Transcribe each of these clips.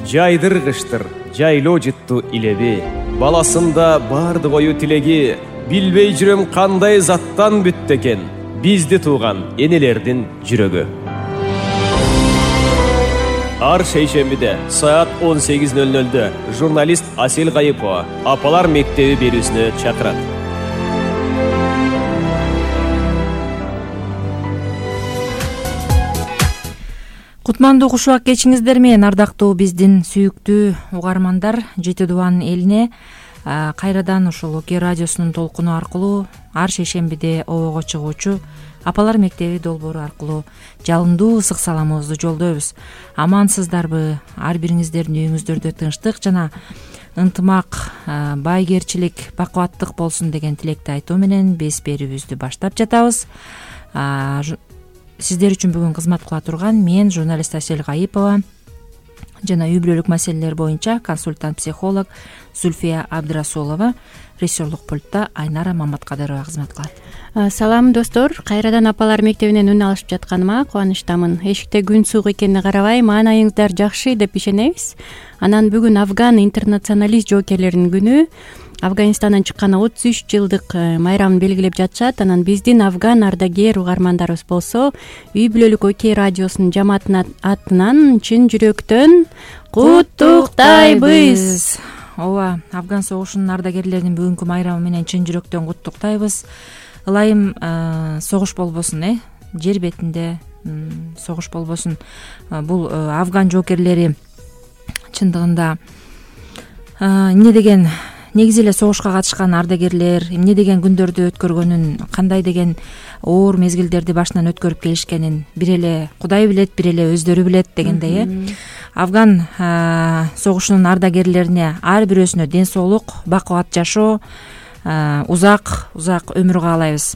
жайдыргыштыр, жайлоо жытту илеби. Баласында барды бою тилеги, билбей жүрөм кандай заттан бүттү экен бизди тууган энелердин жүрөгү. Ар шейшембиде саат 18:00 журналист Асел Гайыпова Апалар мектеби берүүсүнө чакырат. Кутмандуу кушубак кечиңиздер менен, ардактуу биздин сүйүктүү угармандар. Жети Дубан элине кайрадан ушул Оке радиосунун толкуну аркылуу ар шейшембиде обого чыгуучу Апалар мектеби долбоору аркылуу жалындуу ысык саламыбызды жолдойбуз. Амансыздарбы? Ар бириңиздердин үйүңүздөрдө тынчтык жана ынтымак, байгерчилик, бакубаттык болсун деген тилекти айтуу менен биз берүүбүздү баштап жатабыз. Сиздер үчүн бүгүн кызмат кыла турган мен журналист Асел Гайыпова жана үй бүлөлүк маселелер боюнча консультант-психолог Зульфия Абдрасулова, режиссерлук пультта Айнара Маматкадырова кызмат кылат. Салам достор, кайрадан Апалар мектебинен үн алышып жатканыма кубанычтамын. Эшикте күн суук экенине карабай, маанайыңыздар жакшы деп ишенебиз. Анан бүгүн Афган интернационалист жоокерлеринин күнү. Афганистандан чыкканы 33 жылдык майрамын белгилеп жатышат. Анан биздин афган ардагер угармандарыбыз болсо, үй бүлөлүк Оке радиосунун жамаатынын атынан чын жүрөктөн куттуктайбыз. Ооба, Афган согушунун ардагерлеринин бүгүнкү майрамы менен чын жүрөктөн куттуктайбыз. Ылайым согуш болбосун, жер бетинде согуш болбосун. Бул афган жоокерлери чындыгында эмне деген негизи эле согушка катышкан ардагерлер эмне деген күндөрдү өткөргөнүн, кандай деген оор мезгилдерди башынан өткөрүп келишкенин бир эле Кудай билет, бир эле өздөрү билет дегендей. Афган согушунун ардагерлерине ар бирөөсүнө ден соолук, бакубат жашоо, узак өмүр каалайбыз.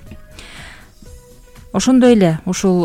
Ошондой эле ушул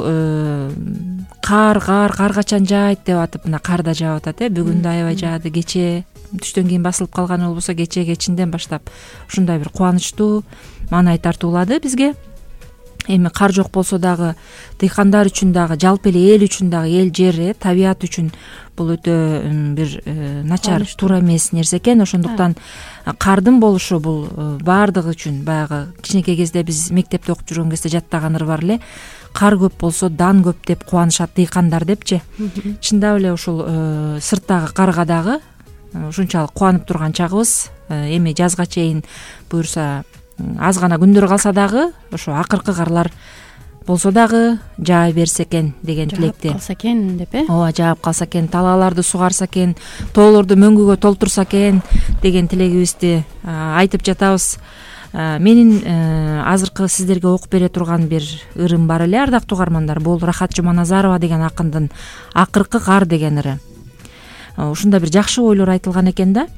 кар качан жаайт деп атып, мына кар да жаап атат. Бүгүн да аябай жаады, кечээ түштөн кийин басылып калган болбосо кечинден баштап ушундай бир кубанычтуу, маанай тартуулады бизге. Эми кар жок болсо дагы дыйкандар үчүн дагы, жалпы эле эл үчүн дагы, эл жер, табият үчүн бул өтө бир начар, туура эмес нерсе экен. Ошондуктан кардын болушу бул баардыгы үчүн, баягы кичинекей кезде биз мектепте окуп жүргөн кезде жаттаган ыр бар эле, кар көп болсо дан көп деп кубанышат дыйкандар депчи. Чындап эле ушул сырттагы карга дагы ушунчалык кубанып турган чагыбыз. Эми жазга чейин буюрса аз гана күндөр калса дагы ошо акыркы карлар болсо дагы жаа берсе экен деген тилекти. Жаап калса экен деп, Ооба, жаап калса экен, талааларды сугарса экен, тоолорду мөңгүгө толтурса экен деген тилегибизди айтып жатабыз. Менин азыркы сиздерге окуп бере турган бир ырым бар эле, ардактуу угармандар. Бул Рахат Жуманазарова деген акындын Акыркы кар деген ыры. Ушунда бир жакшы ойлор айтылган экен да.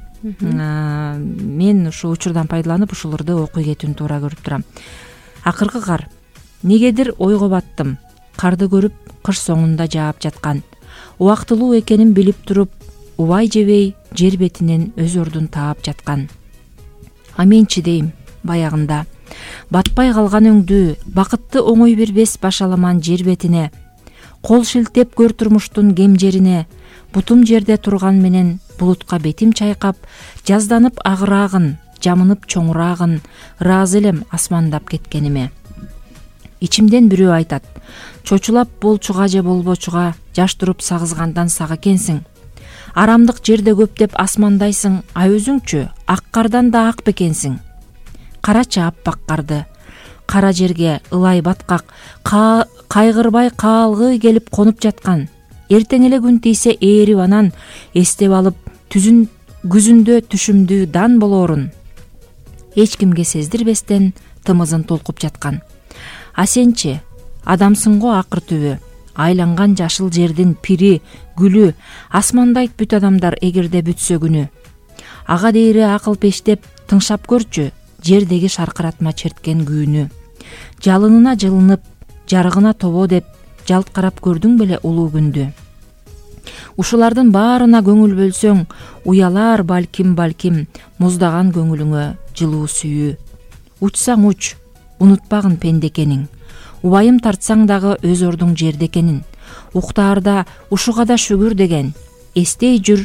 Мен ушул учурдан пайдаланып ушул ырды окуй кетүүнү туура көрүп турам. Акыркы кар. Негедир ойго баттым, карды көрүп кыш соңунда жаап жаткан. Убактылуу экенин билип туруп, убай жебей жер бетинен өз ордун таап жаткан. А менчи дейм, баягында батпай калган өңдүү, бакытты оңой бербес башаламан жер бетине. Кол шилтеп көр турмуштун кем жерине, бутум жерде турган менен булутка бетим чайкап, жазданып агыраагын, жамынып чоңураагын, ыраазы элем асмандап кеткениме. Ичимден бирөө айтат: чочулап болчуга же болбочуга, жаш туруп сагызгандан сак экенсиң. Арамдык жерде көп деп асмандайсың, а өзүңчү ак кардан да ак бекенсиң. Карачы аппак карды, кара жерге ылай баткак, кайгырбай каалгы келип конуп жаткан. Эртең эле күн тийсе ээрип анан эстеп алып, күзүндө түшүмдүү дан болоорун. Эч кимге сездирбестен тымызын толкуп жаткан. А сенчи, адамсың го акыр түбү, айланган жашыл жердин пири, гүлү, асмандайт бүт адамдар эгерде бүтсө күнү. Ага дейри акыл пештеп, тыңшап көрчү, жердеги шаркыратма черткен күүнү. Жалынына жылынып, жарыгына тобо деп, жалт карап көрдүң беле улуу күндү. Ушулардын баарына көңүл бөлсөң, уялар балким, муздаган көңүлүңө жылуу сүйүү. Учсаң уч, унутпагын пендекениң. Убайым тартсаң дагы өз ордуң жерде экенин. Уктаарда ушуга да шүгүр деген. Эстей жүр,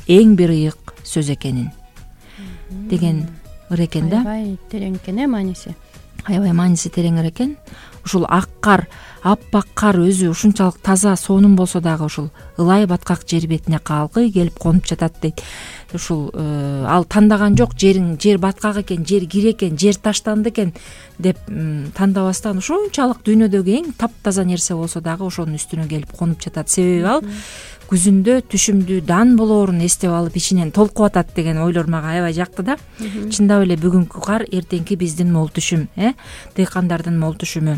эң бир ыйык сөз экенин деген ыр экен да. Аябай терең экен мааниси. Аябай мааниси тереңир экен. Ушул ак кар, аппак кар өзү ушунчалык таза, сонун болсо дагы ушул ылай баткак жер бетине калкый келип конуп жатат дейт. Ушул ал тандаган жок, жер баткак экен, жер кир экен, жер таштанды экен деп тандабастан ушунчалык дүйнөдөгү эң таптаза нерсе болсо дагы ошонун үстүнө келип конуп жатат. Себеби ал күзүндө түшүмдү дан болоорун эстеп алып ичинен толкуп атат деген ойлор мага аябай жакты да. Чындап эле бүгүнкү кар эртеңки биздин мол түшүм, дыйкандардын мол түшүмү.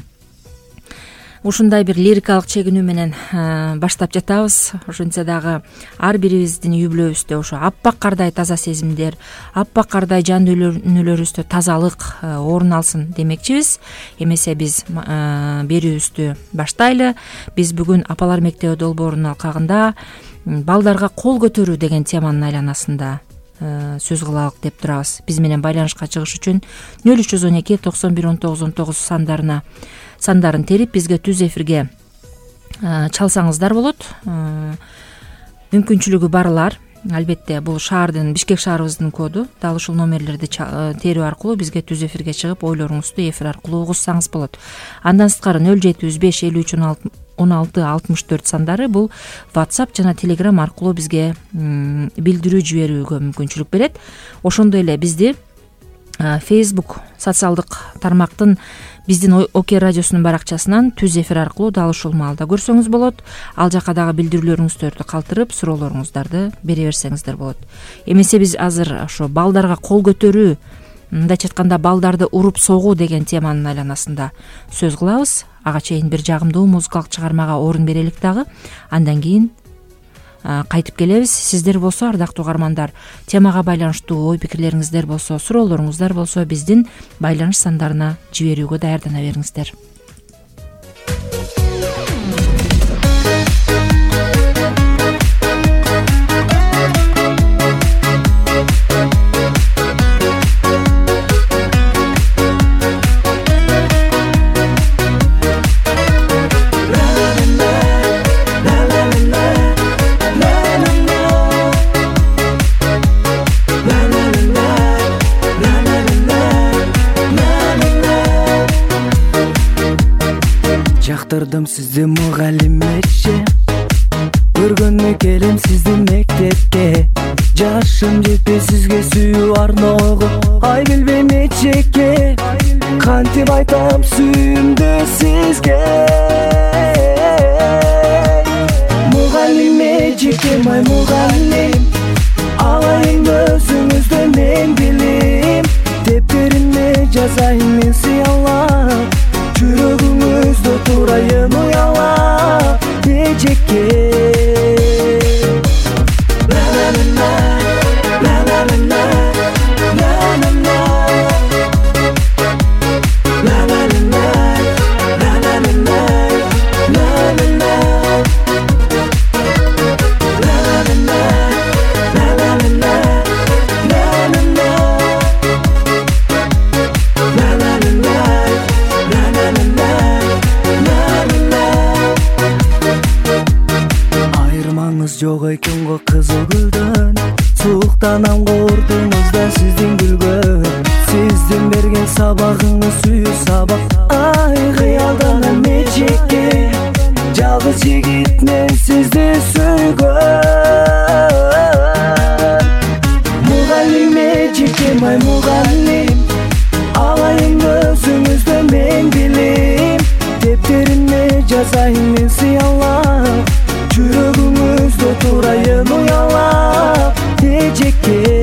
Ушундай бир лирикалык чегинүү менен баштап жатабыз. Ошентсе дагы ар бирибиздин үй бүлөбүздө ошо аппак кардай таза сезимдер, аппак кардай жан дүйнөлөрүбүздө тазалык орун алсын демекчибиз. Эмесе биз берүүбүздү баштайлы. Биз бүгүн апалар мектеби долбоорунун алкагында балдарга кол көтөрүү деген теманын айланасында сөз кылалык деп турабыз. Биз менен байланышка чыгыш үчүн 0312 91 19 19 сандарын терип бизге түз эфирге чалсаңыздар болот. Мүмкүнчүлүгү барлар албетте бул шаардын, Бишкек шаарыбыздын коду. Дал ушул номерлерди терүү аркылуу бизге түз эфирге чыгып ойлоруңузду эфир аркылуу угушсаңыз болот. Андан сырткары 0705 53 16 64 сандары бул WhatsApp жана Telegram аркылуу бизге билдирүү жиберүүгө мүмкүнчүлүк берет. Ошондой эле бизди Facebook социалдык тармактын биздин ОК радиосунун баракчасынан түз эфир аркылуу дал ушул маалда көрсөңүз болот. Ал жака дагы билдирүүлөрүңүздөрдү калтырып, суроолоруңуздарды бере берсеңиздер болот. Эмесе биз азыр ошо балдарга кол көтөрүү, мындайча айтканда балдарды уруп согуу деген теманын айланасында сөз кылабыз. Ага чейин бир жагымдуу музыкалык чыгармага орун берелик дагы. Андан кийин кайтып келебиз. Сиздер болсо, ардактуу угармандар, темага байланыштуу ой пикирлериңиздер болсо, суроолоруңуздар болсо биздин байланыш сандарына жиберүүгө даярдана бериңиздер. Жактырдым сизди мугалимече, көргөнү келем сиздин мектепте. Жашым жетпей сизге сүйүү арноого, ай билбейм эчеке, кантип айтам сүйүүмдү сизге. Мугалим эчекем, ай мугалим, алайын өзүңүздөн мен билим. Дептериме жазайын мен сыялап, жүрөгүңүздө турайын уялап эчеке. Жок экен го кызыл гүлдөн, сууктанам кордуңуз да сиздин күлгөн. Сиздин берген сабагыңыз сүйүү сабак, ай кыялданам эчеке. Жалгыз жигит мен сизди сүйгөн. Мугалим эчекем, ай мугалим, алайын өзүңүздөн мен билим. Дептериме жазайын мен сыялап, жүрөгүңүздө турайын уялап эчеке.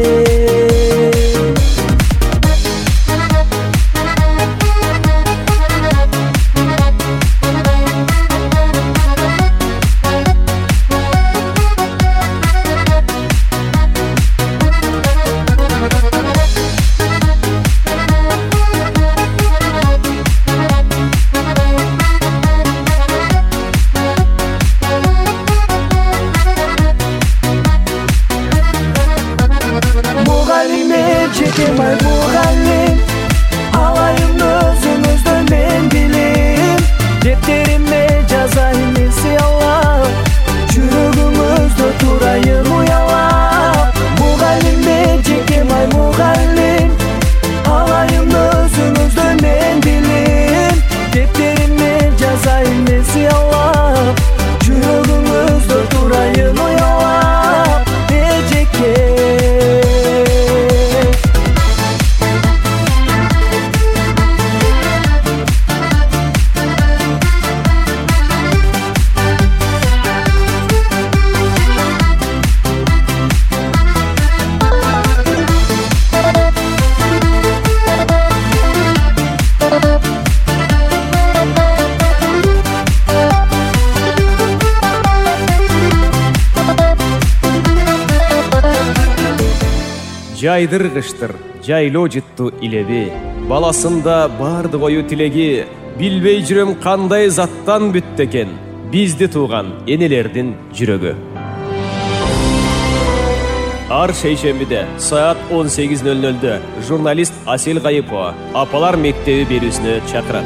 жайдыргыштыр, жайлоо жытту илеби. Баласында бардык ою тилеги, билбей жүрөм кандай заттан бүттү экен. Бизди тууган энелердин жүрөгү. Ар шейшембиде саат 18:00 журналист Асел Кайыпова Апалар мектеби берүүсүнө чакырат.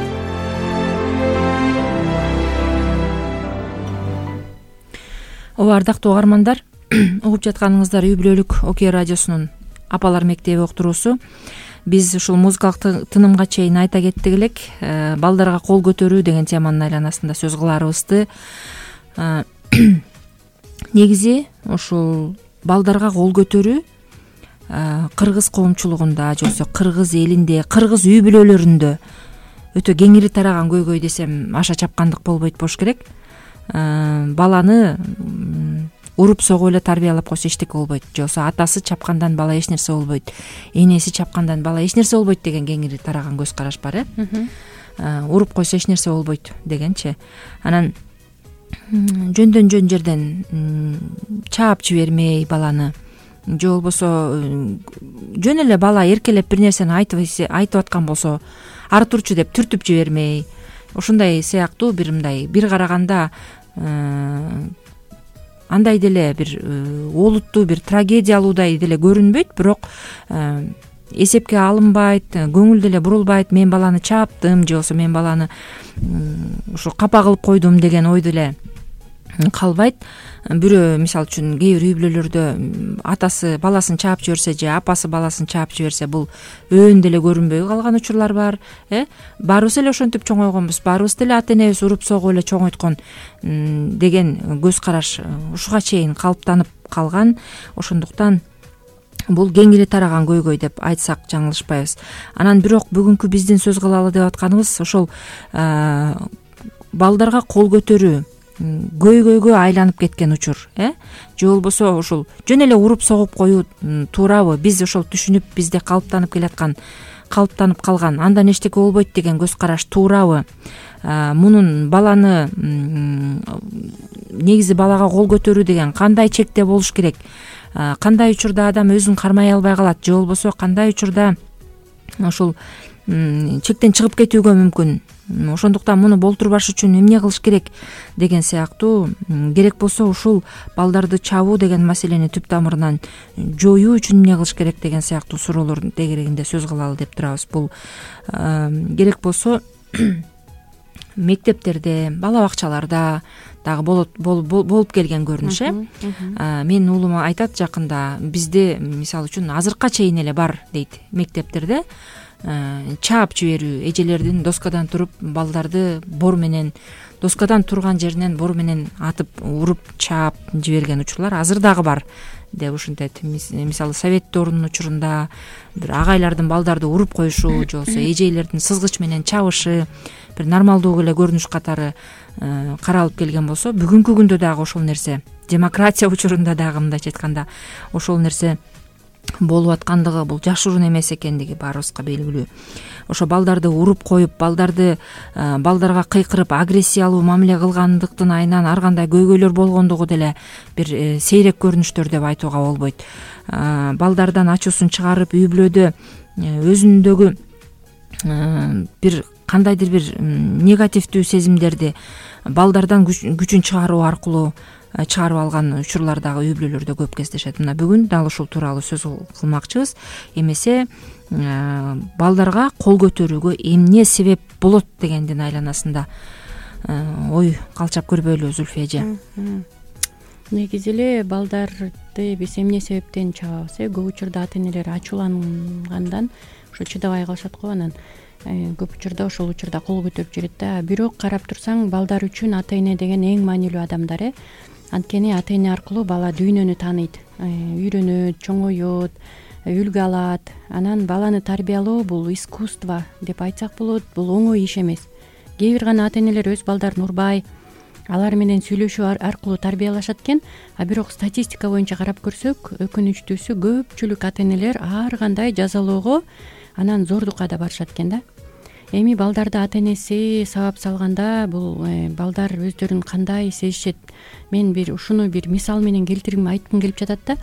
Ардактуу угармандар, угуп жатканыңыздар Үй бүлөлүк Окей радиосунун Апалар мектеби уктуруусу. Биз ушул музыкалык тынымга чейин айта кеттик элек, балдарга кол көтөрүү деген теманын айланасында сөз кыларыбызды. Негизи ушул балдарга кол көтөрүү кыргыз коомчулугунда же болбосо кыргыз элинде, кыргыз үй бүлөлөрүндө өтө кеңири тараган көйгөй десем аша чапкандык болбойт болуш керек. Баланы уруп согуп эле тарбиялап койсо эчтеке болбойт, же болбосо атасы чапкандан бала эч нерсе болбойт, энеси чапкандан бала эч нерсе болбойт деген кеңири тараган көз караш бар. Уруп койсо эч нерсе болбойт дегенчи. Анан жөндөн жөн жерден чаап жибермей баланы, же болбосо жөн эле бала эркелеп бир нерсени айтып аткан болсо ары турчу деп түртүп жибермей, ушундай сыяктуу бир караганда андай деле бир олуттуу бир трагедиялуудай деле көрүнбөйт, бирок эсепке алынбайт, көңүл деле бурулбайт. Мен баланы чааптым же болбосо мен баланы ушу капа кылып койдум деген ой деле калбайт. Бирөө мисалы үчүн кээ бир үй бүлөлөрдө атасы баласын чаап жиберсе же апасы баласын чаап жиберсе бул өөн деле көрүнбөй калган учурлар бар. Баарыбыз эле ошентип чоңойгонбуз, баарыбыз деле ата энебиз уруп согуп эле чоңойткон деген көз караш ушуга чейин калыптанып калган. Ошондуктан бул кеңири тараган көйгөй деп айтсак жаңылышпайбыз. Анан бирок бүгүнкү биздин сөз кылалы деп атканыбыз ошол балдарга кол көтөрүү көйгөйгө айланып кеткен учур, же болбосо ушул жөн эле уруп согуп коюу туурабы? Биз ошол түшүнүп бизде калыптанып калган андан эчтеке болбойт деген көз караш туурабы? Мунун баланы негизи балага кол көтөрүү деген кандай чекте болуш керек? Кандай учурда адам өзүн кармай албай калат, же болбосо кандай учурда ушул чектен чыгып кетүүгө мүмкүн? Ошондуктан муну болтурбаш үчүн эмне кылыш керек деген сыяктуу, керек болсо ушул балдарды чабуу деген маселени түп тамырынан жоюу үчүн эмне кылыш керек деген сыяктуу суроолордун тегерегинде сөз кылалы деп турабыз. Бул керек болсо мектептерде, бала бакчаларда дагы болуп келген көрүнүш. Менин уулум айтат жакында, бизде мисалы үчүн азыркка чейин эле бар дейт, мектептерде чаап жиберүү, эжелердин доскадан туруп балдарды бор менен, доскадан турган жеринен бор менен атып уруп чаап жиберген учурлар азыр дагы бар деп ушинтет. Мисалы совет доорунун учурунда бир агайлардын балдарды уруп коюшу, же болбосо эжейлердин сызгыч менен чабышы бир нормалдуу эле көрүнүш катары каралып келген болсо, бүгүнкү күндө дагы ошол нерсе, демократия учурунда дагы мындайча айтканда ошол нерсе болуп аткандыгы бул жашыруун эмес экендиги баарыбызга белгилүү. Ошо балдарды уруп коюп, балдарга кыйкырып агрессиялуу мамиле кылгандыктын айынан ар кандай көйгөйлөр болгондугу деле бир сейрек көрүнүштөр деп айтууга болбойт. Балдардан ачуусун чыгарып, үй бүлөдө өзүндөгү бир кандайдыр бир негативдүү сезимдерди балдардан күчүн чыгаруу аркылуу чыгарып алган учурлар дагы үй бүлөлөрдө көп кездешет. Мына бүгүн дал ушул тууралуу сөз кылмакчыбыз. Эмесе балдарга кол көтөрүүгө эмне себеп болот дегендин айланасында ой калчап көрбөйлү Зүлфия эже? Негизи эле балдарды биз эмне себептен чабабыз? Көп учурда ата энелер ачуулангандан ошо чыдабай калышат го, анан көп учурда ошол учурда кол көтөрүп жүрөт да. Бирок карап турсаң, балдар үчүн ата эне деген эң маанилүү адамдар. Анткени ата эне аркылуу бала дүйнөнү тааныйт, үйрөнөт, чоңоет, үлгү алат. Анан баланы тарбиялоо бул искусство деп айтсак болот, бул оңой иш эмес. Кээ бир гана ата энелер өз балдарын урбай, алар менен сүйлөшүү аркылуу тарбиялашат экен. Бирок статистика боюнча карап көрсөк, өкүнүчтүүсү көпчүлүк ата энелер ар кандай жазалоого, анан зордукка да барышат экен да. Эми балдарды ата энеси сабап салганда, бул балдар өздөрүн кандай сезишет? Мен ушуну бир мисал менен келтиргим, айткым келип жатат да.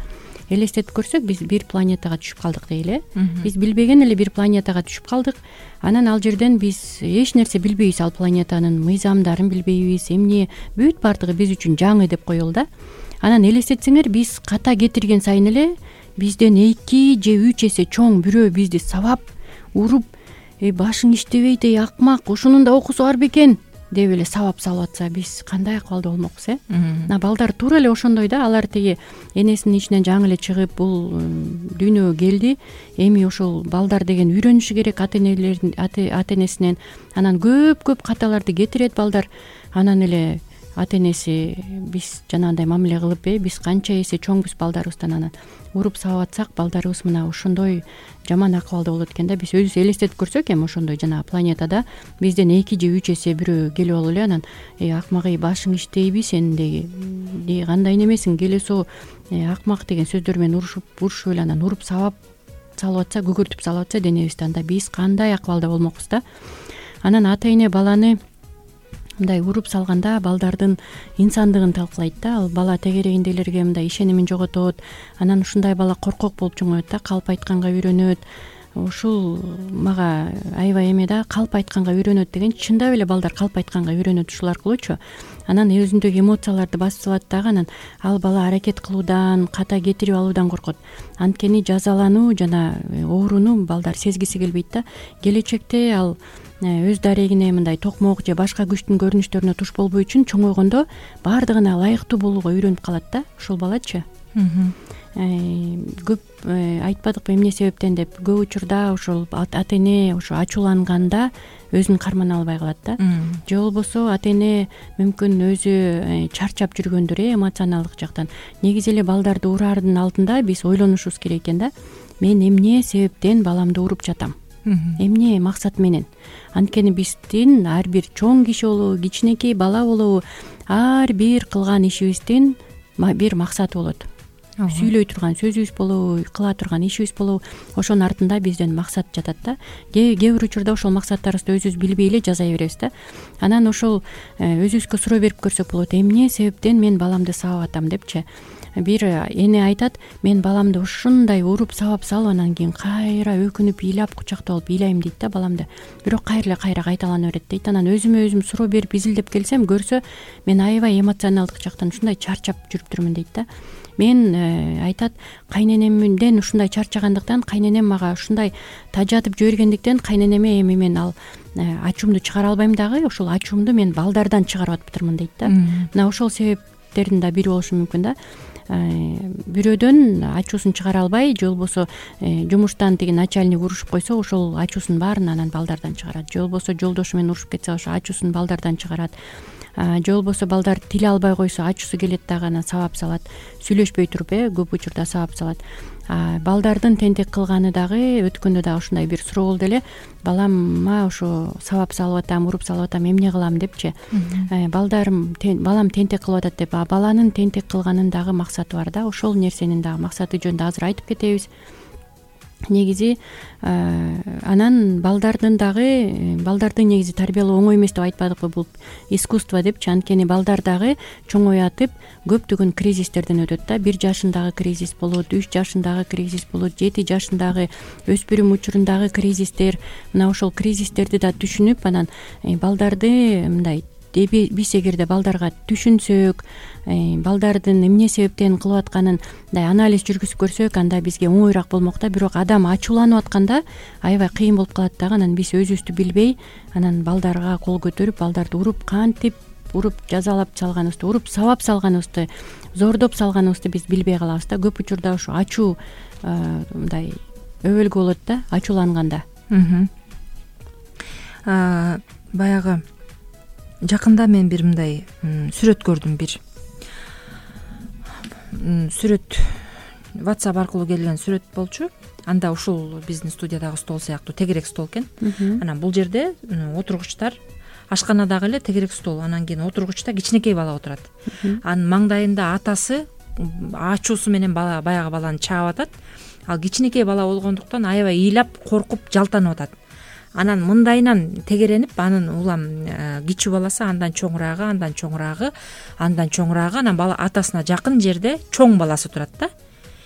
элестетип көрсөк биз бир планетага түшүп калдык дейли. Биз билбеген эле бир планетага түшүп калдык. Анан ал жерден биз эч нерсе билбейбиз, ал планетанын мыйзамдарын билбейбиз, эмне бүт баардыгы биз үчүн жаңы деп коелу да. Анан элестетсеңер, биз ката кетирген сайын эле бизден 2 же 3 эсе чоң бирөө бизди сабап, уруп, башың иштебейт, акмак, ушунун да окуусу бар бекен деп эле сабап салып атса, биз кандай акыбалда болмокпуз? Балдар туура эле ошондой да. Алар тиги энесинин ичинен жаңы эле чыгып бул дүйнөгө келди. Эми ошол балдар деген үйрөнүшү керек ата энесинен. Анан көп каталарды кетирет балдар. Анан эле ата энеси биз жанагындай мамиле кылып, биз канча эсе чоңбуз балдарыбыздан, анан уруп сабап атсак, балдарыбыз мына ошондой жаман акыбалда болот экен да. Биз өзүбүз элестетип көрсөк эми ошондой жанагы планетада бизден 2 же 3 эсе бирөө келип алып эле, анан акмак, башың иштейби сенин деги, кандай немесиң, келесо акмак деген сөздөр менен урушуп эле анан уруп сабап салып атса, көгөртүп салып атса денебизди, анда биз кандай акыбалда болмокпуз да. Анан ата эне баланы мындай уруп салганда балдардын инсандыгын талкалайт да. Ал бала тегерегиндегилерге мындай ишенимин жоготот. Анан ушундай бала коркок болуп чоңоет да, калп айтканга үйрөнөт. Ушул мага аябай эме да, калп айтканга үйрөнөт деген, чындап эле балдар калп айтканга үйрөнөт ушул аркылуучу. Анан өзүндөгү эмоцияларды басып салат дагы. Анан ал бала аракет кылуудан, ката кетирип алуудан коркот. Анткени жазалануу жана ооруну балдар сезгиси келбейт да. Келечекте ал өз дарегине мындай токмок же башка күчтүн көрүнүштөрүнө туш болбой үчүн чоңойгондо баардыгына ылайыктуу болууга үйрөнүп калат да ушул балачы. Көп айтпадыкпы эмне себептен деп. Көп учурда ошол ата эне ошо ачууланганда өзүн кармана албай калат да. Же болбосо ата эне мүмкүн өзү чарчап жүргөндүр эмоционалдык жактан. Негизи эле балдарды ураардын алдында биз ойлонушубуз керек экен да. Мен эмне себептен баламды уруп жатам? Эмне максат менен? Анткени биздин ар бир чоң киши болобу, кичинекей бала болобу, ар бир кылган ишибиздин бир максаты болот. Сүйлөй турган сөзүбүз болобу, кыла турган ишибиз болобу, ошонун артында бизден максат жатат да. Кээ бир учурда ошол максаттарыбызды өзүбүз билбей эле жаза беребиз да. Анан ошол өзүбүзгө суроо берип көрсөк болот, эмне себептен мен баламды сабап атам депчи. Бир эне айтат, мен баламды ушундай уруп сабап салып, анан кийин кайра өкүнүп, ыйлап, кучактап алып ыйлайм дейт да баламды. Бирок кайра кайталана берет дейт. Анан өзүмө өзүм суроо берип изилдеп келсем, көрсө мен аябай эмоционалдык жактан ушундай чарчап жүрүптүрмүн дейт да. Мен айтат, кайненемден ушундай чарчагандыктан, кайненем мага ушундай тажатып жибергендиктен кайненеме эми мен ал ачуумду чыгара албайм дагы, ошол ачуумду мен балдардан чыгарып атыптырмын дейт да. Мына ошол себептердин да бири болушу мүмкүн да. Бирөөдөн ачуусун чыгара албай, же болбосо жумуштан тиги начальник урушуп койсо, ошол ачуусун баарын анан балдардан чыгарат. Же болбосо жолдошу менен урушуп кетсе, ошо ачуусун балдардан чыгарат. Же болбосо балдар тиле албай койсо, ачуусу келет дагы анан сабап салат. Сүйлөшпөй туруп көп учурда сабап салат. Балдардын тентек кылганы дагы өткөндө дагы ушундай бир суроо болду эле. Балама ошо сабап салып атам, уруп салып атам, эмне кылам депчи. Балам тентек кылып атат деп, баланын тентек кылганын дагы максаты бар да. Ошол нерсенин дагы максаты жөнүндө азыр айтып кетебиз. Негизи анан балдардын негизи тарбиялоо оңой эмес деп айтпадыкпы, бул искусство депчи. Анткени балдар дагы чоңой атып көптөгөн кризистерден өтөт да. 1 жашындагы кризис болот, 3 жашындагы кризис болот, 7 жашындагы өспүрүм учурундагы кризистер. Мына ошол кризистерди да түшүнүп, анан балдарды мындай биз эгерде балдарга түшүнсөк, балдардын эмне себептен кылып атканын мындай анализ жүргүзүп көрсөк, анда бизге оңоюраак болмок да. Бирок адам ачууланып атканда аябай кыйын болуп калат дагы. Анан биз өзүбүздү билбей, анан балдарга кол көтөрүп, балдарды уруп, кантип уруп жазалап салганыбызды, уруп сабап салганыбызды, зордоп салганыбызды биз билбей калабыз да. Көп учурда ошо ачуу мындай өбөлгө болот да, ачууланганда. Баягы жакында мен бир мындай сүрөт көрдүм. Бир сүрөт WhatsApp аркылуу келген сүрөт болчу. Анда ушул биздин студиядагы стол сыяктуу тегерек стол экен. Анан бул жерде отургучтар, ашканадагы эле тегерек стол, анан кийин отургучта кичинекей бала отурат. Анын маңдайында атасы ачуусу менен баягы баланы чаап атат. Ал кичинекей бала болгондуктан аябай ыйлап, коркуп, жалтанып атат. Анан мындайынан тегеренип, анын улам кичүү баласы андан чоңураагы, андан чоңураагы, анан бала атасына жакын жерде чоң баласы турат да.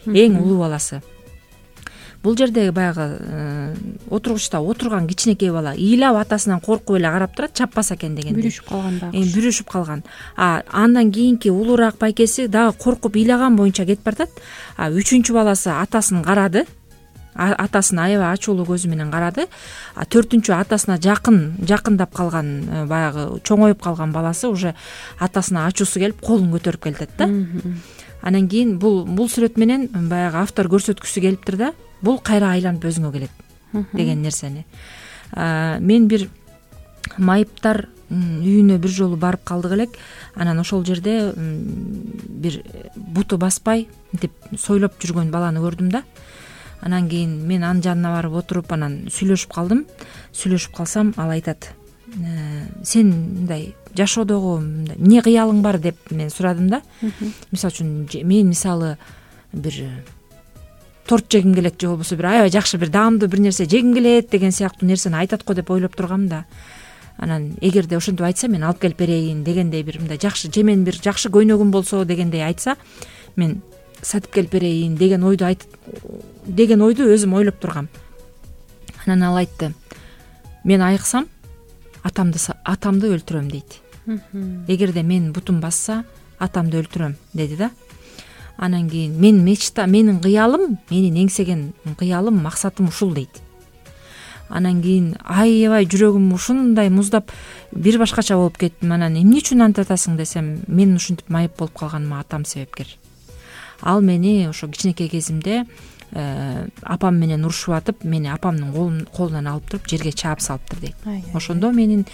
эң улуу баласы. Бул жерде баягы отургучта отурган кичинекей бала ыйлап атасынан коркуп эле карап турат, чаппаса экен дегенде. Бүрүшүп калган дагы. Бүрүшүп калган. Андан кийинки улуураак байкеси дагы коркуп ыйлаган боюнча кетип баратат. Үчүнчү баласы атасын карады. Атасын аябай ачуулуу көзү менен карады. Төртүнчү атасына жакындап калган, баягы чоңоюп калган баласы уже атасына ачуусу келип колун көтөрүп келатат да. Анан кийин бул сүрөт менен баягы автор көрсөткүсү келиптир да. Бул кайра айланып өзүңө келет деген нерсени. Мен бир майыптар үйүнө бир жолу барып калдык элек. Анан ошол жерде бир буту баспай мынтип сойлоп жүргөн баланы көрдүм да. Анан кийин мен анын жанына барып отуруп анан сүйлөшүп калдым. Сүйлөшүп калсам ал айтат: сен мындай жашоодогу эмне кыялың бар деп мен сурадым да. Мисалы үчүн мен бир торт жегим келет же болбосо бир аябай жакшы бир даамдуу бир нерсе жегим келет деген сыяктуу нерсени айтат го деп ойлоп тургам да. Анан эгерде ошентип айтса мен алып келип берейин дегендей бир мындай жакшы же мен бир жакшы көйнөгүм болсо дегендей айтса мен сатып келип берейин деген ойду өзүм ойлоп тургам. Анан ал айтты: мен айыксам атамды өлтүрөм дейт. Эгерде мен бутум басса атамды өлтүрөм деди да. Анан кийин менин кыялым, менин эңсеген кыялым, максатым ушул дейт. Анан кийин аябай жүрөгүм ушундай муздап бир башкача болуп кеттим. Анан эмне үчүн антип атасың десем, мен ушинтип майып болуп калганыма атам себепкер. Ал мени ошо кичинекей кезимде апам менен урушуп атып, мени апамдын колунан алып туруп жерге чаап салыптыр дейт. Ошондо менин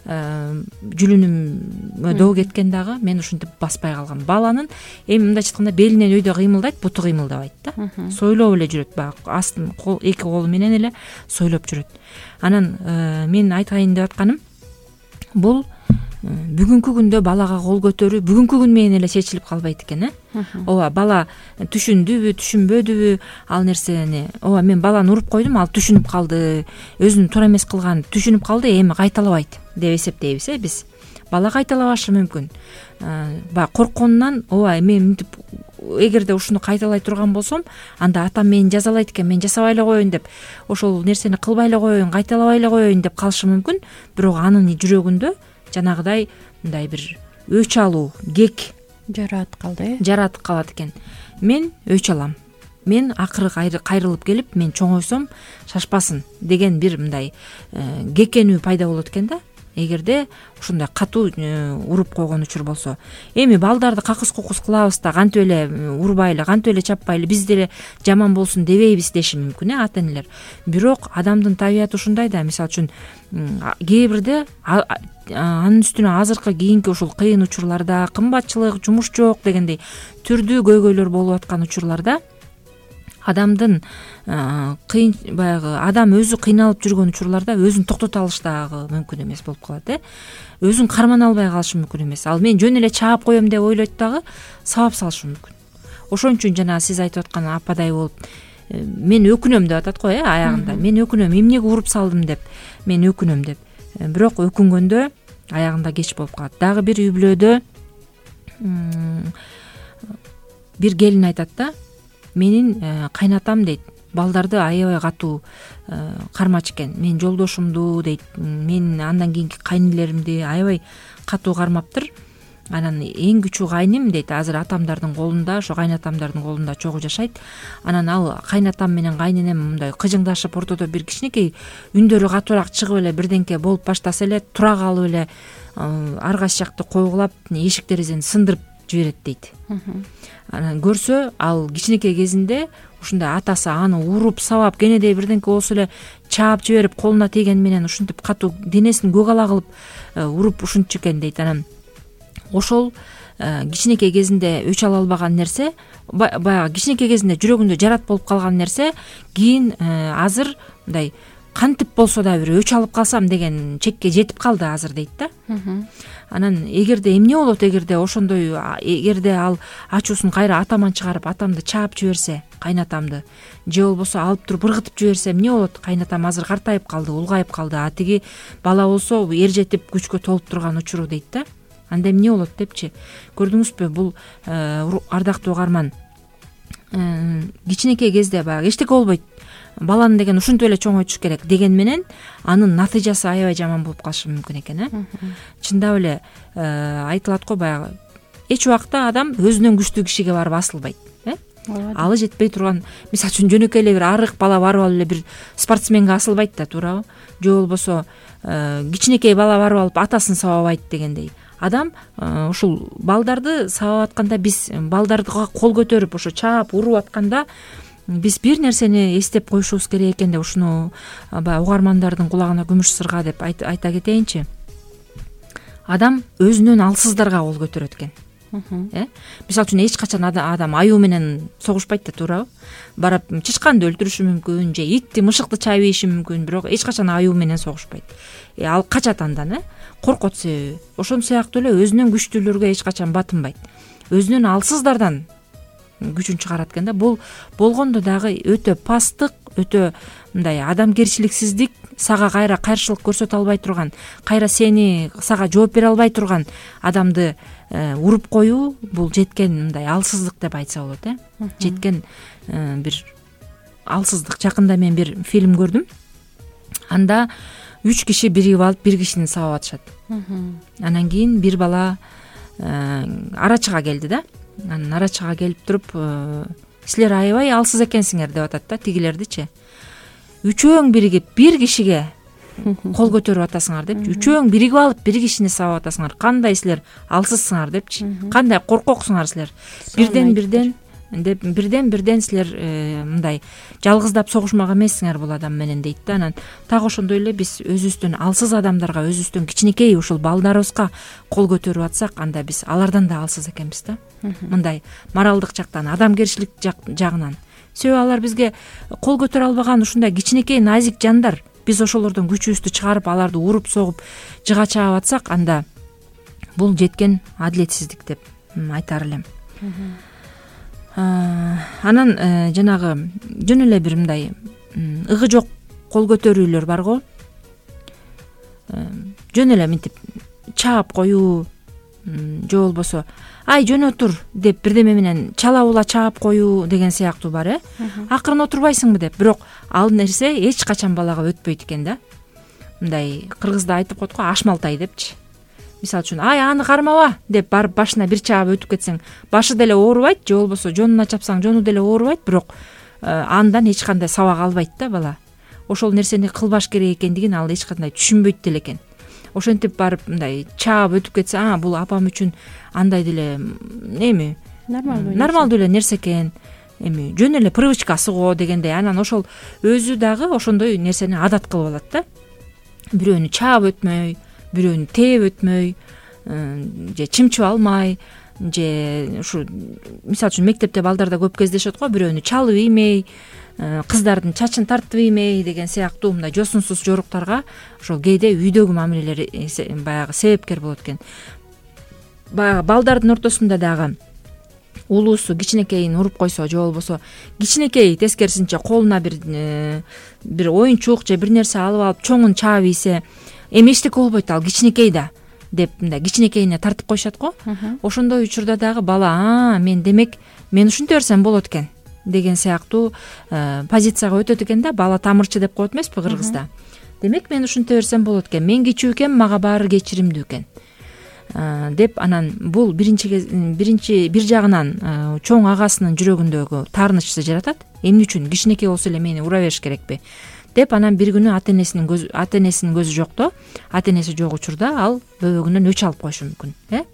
жүлүнүмө доо кеткен дагы мен ушинтип баспай калгам. Баланын эми мындайча айтканда белинен өйдө кыймылдайт, буту кыймылдабайт да. Сойлоп эле жүрөт, баягы астын эки колу менен эле сойлоп жүрөт. Анан мен айтайын деп атканым, бул бүгүнкү күндө балага кол көтөрүү бүгүнкү күн менен эле чечилип калбайт экен. Ооба, бала түшүндүбү, түшүнбөдүбү ал нерсени, ооба мен баланы уруп койдум, ал түшүнүп калды, өзүнүн туура эмес кылганын түшүнүп калды, эми кайталабайт деп эсептейбиз биз. Бала кайталабашы мүмкүн. Баягы коркконунан, ооба мен мынтип эгерде ушуну кайталай турган болсом, анда атам мени жазалайт экен, мен жасабай эле коеюн деп, ошол нерсени кылбай эле коеюн, кайталабай эле коеюн деп калышы мүмкүн. Бирок анын жүрөгүндө жанагыдай мындай бир өч алуу, кек жаратып калды. Жаратып калат экен. Мен өч алам. Мен акыры кайрылып келип, мен чоңойсом шашпасын деген бир мындай кекенүү пайда болот экен да. Эгерде ушундай катуу уруп койгон учур болсо. Эми балдарды какыс кукус кылабыз да, кантип эле урбайлы, кантип эле чаппайлы, биз деле жаман болсун дебейбиз деши мүмкүн ата энелер. Бирок адамдын табияты ушундай да. Мисалы үчүн кээ бирде анын үстүнө азыркы кийинки ушул кыйын учурларда, кымбатчылык, жумуш жок дегендей түрдүү көйгөйлөр болуп аткан учурларда адамдын баягы адам өзү кыйналып жүргөн учурларда өзүн токтото алыш дагы мүмкүн эмес болуп калат. Өзүн кармана албай калышы мүмкүн эмес. Ал мен жөн эле чаап коем деп ойлойт дагы сабап салышы мүмкүн. Ошон үчүн жана сиз айтып аткан ападай болуп мен өкүнөм деп атат го, аягында. Мен өкүнөм, эмнеге уруп салдым деп, мен өкүнөм деп. Бирок өкүнгөндө аягында кеч болуп калат. Дагы бир үй бүлөдө бир келин айтат да: менин кайнатам дейт, балдарды аябай катуу кармач экен. Мен жолдошумду дейт, мен андан кийинки кайнелеримди аябай катуу кармаптыр. Анан эң күчүү кайным дейт, азыр атамдардын колунда, ошо кайнатамдардын колунда чогуу жашайт. Анан ал кайнатам менен кайненем мындай кыжыңдашып, ортодо бир кичинекей үндөрү катуураак чыгып эле бирденке болуп баштаса эле тура калып эле ар кайсы жакты койгулап эшик терезени сындырып жиберет дейт. Анан көрсө ал кичинекей кезинде ушундай атасы аны уруп сабап кенедей бирденке болсо эле чаап жиберип колуна тийгени менен ушинтип катуу денесин көк ала кылып уруп ушунчу экен дейт. Анан ошол кичинекей кезинде өч ала албаган нерсе, баягы кичинекей кезинде жүрөгүндө жарат болуп калган нерсе кийин азыр мындай кантип болсо да бир өч алып калсам деген чекке жетип калды азыр дейт да. Анан эгерде эмне болот, эгерде ошондой, эгерде ал ачуусун кайра атаман чыгарып, атамды чаап жиберсе, кайнатамды, же болбосо алып туруп ыргытып жиберсе эмне болот? Кайнатам азыр картайып калды, улгайып калды, а тиги бала болсо эр жетип күчкө толуп турган учуру дейт да. Анда эмне болот депчи. Көрдүңүзбү, бул ардактуу угарман, кичинекей кезде баягы эчтеке болбойт, баланы деген ушинтип эле чоңойтуш керек деген менен анын натыйжасы аябай жаман болуп калышы мүмкүн экен. Чындап эле айтылат го, баягы эч убакта адам өзүнөн күчтүү кишиге барып асылбайт. Алы жетпей турган, мисалы үчүн жөнөкөй эле бир арык бала барып алып эле бир спортсменге асылбайт да, туурабы? Же болбосо кичинекей бала барып алып атасын сабабайт дегендей. Адам ушул балдарды сабап атканда, биз балдарга кол көтөрүп ошо чаап уруп атканда биз бир нерсени эстеп коюшубуз керек экен деп ушуну баягы угармандардын кулагына күмүш сырга деп айта кетейинчи. Адам өзүнөн алсыздарга кол көтөрөт экен. Мисалы үчүн эч качан адам аюу менен согушпайт да, туурабы? Барып чычканды өлтүрүшү мүмкүн, же итти, мышыкты чайып ийиши мүмкүн, бирок эч качан аюу менен согушпайт. Ал качат андан, коркот себеби. Ошол сыяктуу эле өзүнөн күчтүүлөргө эч качан батынбайт. Өзүнөн алсыздардан күчүн чыгарат экен да. Бул болгондо дагы өтө пасттык, өтө мындай адамгерчиликсиздик, сага кайра кайрчылык көрсөтө албай турган, кайра сага жооп бере албай турган адамды уруп коюу, бул жеткен мындай алсыздык деп айтса болот. Жеткен бир алсыздык. Жакында мен бир фильм көрдүм. Анда 3 киши биригип алып бир кишини сабап атышат. Анан кийин бир бала арачыга келди да. Анан арачыга келип туруп, силер аябай алсыз экенсиңер деп атат да, тигилердичи. Үчөөң биригип бир кишиге кол көтөрүп атасыңар деп, үчөөң биригип алып бир кишини сабап атасыңар. Кандай силер алсызсыңар депчи. Кандай коркоксуңар силер. Бирден силер мындай жалгыздап согушмак эмессиңер бул адам менен дейт да. Анан так ошондой эле биз өзүбүздөн алсыз адамдарга, өзүбүздөн кичинекей ушул балдарыбызга кол көтөрүп атсак, анда биз алардан да алсыз экенбиз да. Мындай моралдык жактан, адамгерчилик жагынан. Себеби алар бизге кол көтөрө албаган ушундай кичинекей назик жандар. Биз ошолордон күчүбүздү чыгарып, аларды уруп согуп, жыга чаап атсак, анда бул жеткен адилетсиздик деп айтар элем. Анан жанагы жөн эле бир мындай ыгы жок кол көтөрүүлөр бар го. Жөн эле мынтип чаап коюу, же болбосо ай жөн отур деп бирдеме менен чала була чаап коюу деген сыяктуу бар. Акырын отурбайсыңбы деп, бирок ал нерсе эч качан балага өтпөйт экен да. Мындай кыргызда айтып коет го, ашмалтай депчи. Мисалы үчүн ай аны кармаба деп барып башына бир чаап өтүп кетсең, башы деле оорубайт, же болбосо жонуна чапсаң, жону деле оорубайт, бирок андан эч кандай сабак албайт да бала. Ошол нерсени кылбаш керек экендигин ал эч кандай түшүнбөйт деле экен. Ошентип барып мындай чаап өтүп кетсе, бул апам үчүн андай деле нормалдуу эле нерсе экен, жөн эле привычкасы го дегендей. Анан ошол өзү дагы ошондой нерсени адат кылып алат да. Бирөөнү чаап өтмөй, бирөөнү тээп өтмөй, же чымчып алмай, же ушу мисалы үчүн мектепте балдарда көп кездешет го, бирөөнү чалып иймей, кыздардын чачын тартып иймей деген сыяктуу мындай жосунсуз жоруктарга ошол кээде үйдөгү мамилелер баягы себепкер болот экен. Баягы балдардын ортосунда дагы улуусу кичинекейин уруп койсо, же болбосо кичинекей тескерисинче колуна бир оюнчук же бир нерсе алып чоңун чаап ийсе, эми эчтеке болбойт, ал кичинекей да деп мындай кичинекейине тартып коюшат го. Ошондой учурда дагы бала мен ушинте берсем болот экен деген сыяктуу позицияга өтөт экен да. Бала тамырчы деп коет эмеспи кыргызда. Демек мен ушинте берсем болот экен, мен кичүү экен, мага баары кечиримдүү экен деп. Анан бул биринчи бир жагынан чоң агасынын жүрөгүндөгү таарынычты жаратат. Эмне үчүн кичинекей болсо эле мени ура бериш керекпи деп. Анан бир күнү ата энесинин көзү жокто, ата энеси жок учурда ал бөбөгүнөн өч алып коюшу мүмкүн.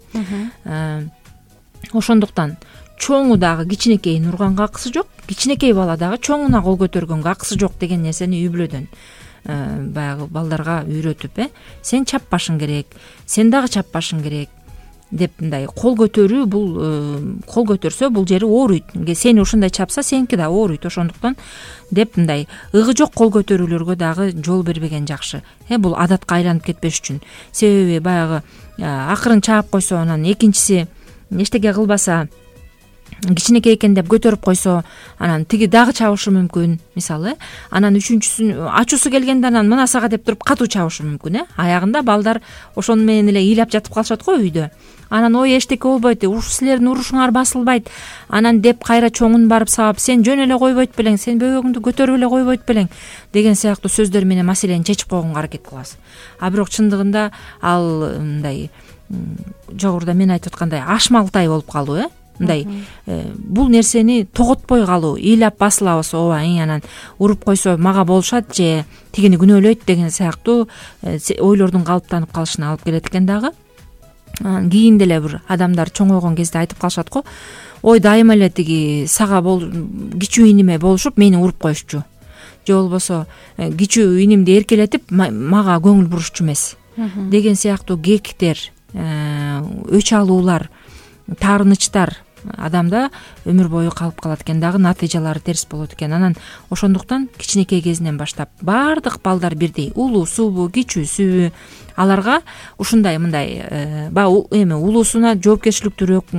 Ошондуктан чоңу дагы кичинекейин урганга акысы жок, кичинекей бала дагы чоңуна кол көтөргөнгө акысы жок деген нерсени үй бүлөдөн баягы балдарга үйрөтүп, сен чаппашың керек, сен дагы чаппашың керек деп мындай кол көтөрүү, бул кол көтөрсө бул жери ооруйт. Сени ушундай чапса, сеники да ооруйт. Ошондуктан деп мындай ыгы жок кол көтөрүүлөргө дагы жол бербеген жакшы. Бул адатка айланып кетпеш үчүн. Себеби баягы акырын чаап койсо, анан экинчиси эчтеке кылбаса, кичинекей экен деп көтөрүп койсо анан тиги дагы чабышы мүмкүн мисалы. Анан үчүнчүсүн ачуусу келгенде анан мына сага деп туруп катуу чабышы мүмкүн. Аягында балдар ошону менен эле ыйлап жатып калышат го үйдө. Анан ой эчтеке болбойт, силердин урушуңар басылбайт, анан деп кайра чоңун барып сабап сен жөн эле койбойт белең, сен бөбөгүңдү көтөрүп эле койбойт белең деген сыяктуу сөздөр менен маселени чечип койгонго аракет кылабыз. А бирок чындыгында ал мындай жогоруда мен айтып аткандай ашмалтай болуп калуу, мындай бул нерсени тоготпой калуу, ыйлап басылабыз, ооба анан уруп койсо мага болушат же тигини күнөөлөйт деген сыяктуу ойлордун калыптанып калышына алып келет экен дагы. Кийин деле бир адамдар чоңойгон кезде айтып калышат го, ой дайыма эле тиги сага кичүү иниме болушуп мени уруп коюшчу, же болбосо кичүү инимди эркелетип мага көңүл бурушчу эмес деген сыяктуу кектер, өч алуулар, таарынычтар адамда өмүр бою калып калат экен дагы, натыйжалары терс болот экен. Анан ошондуктан кичинекей кезинен баштап баардык балдар бирдей, улуусубу, кичүүсүбү, аларга ушундай мындай улуусуна жоопкерчиликтүүрөөк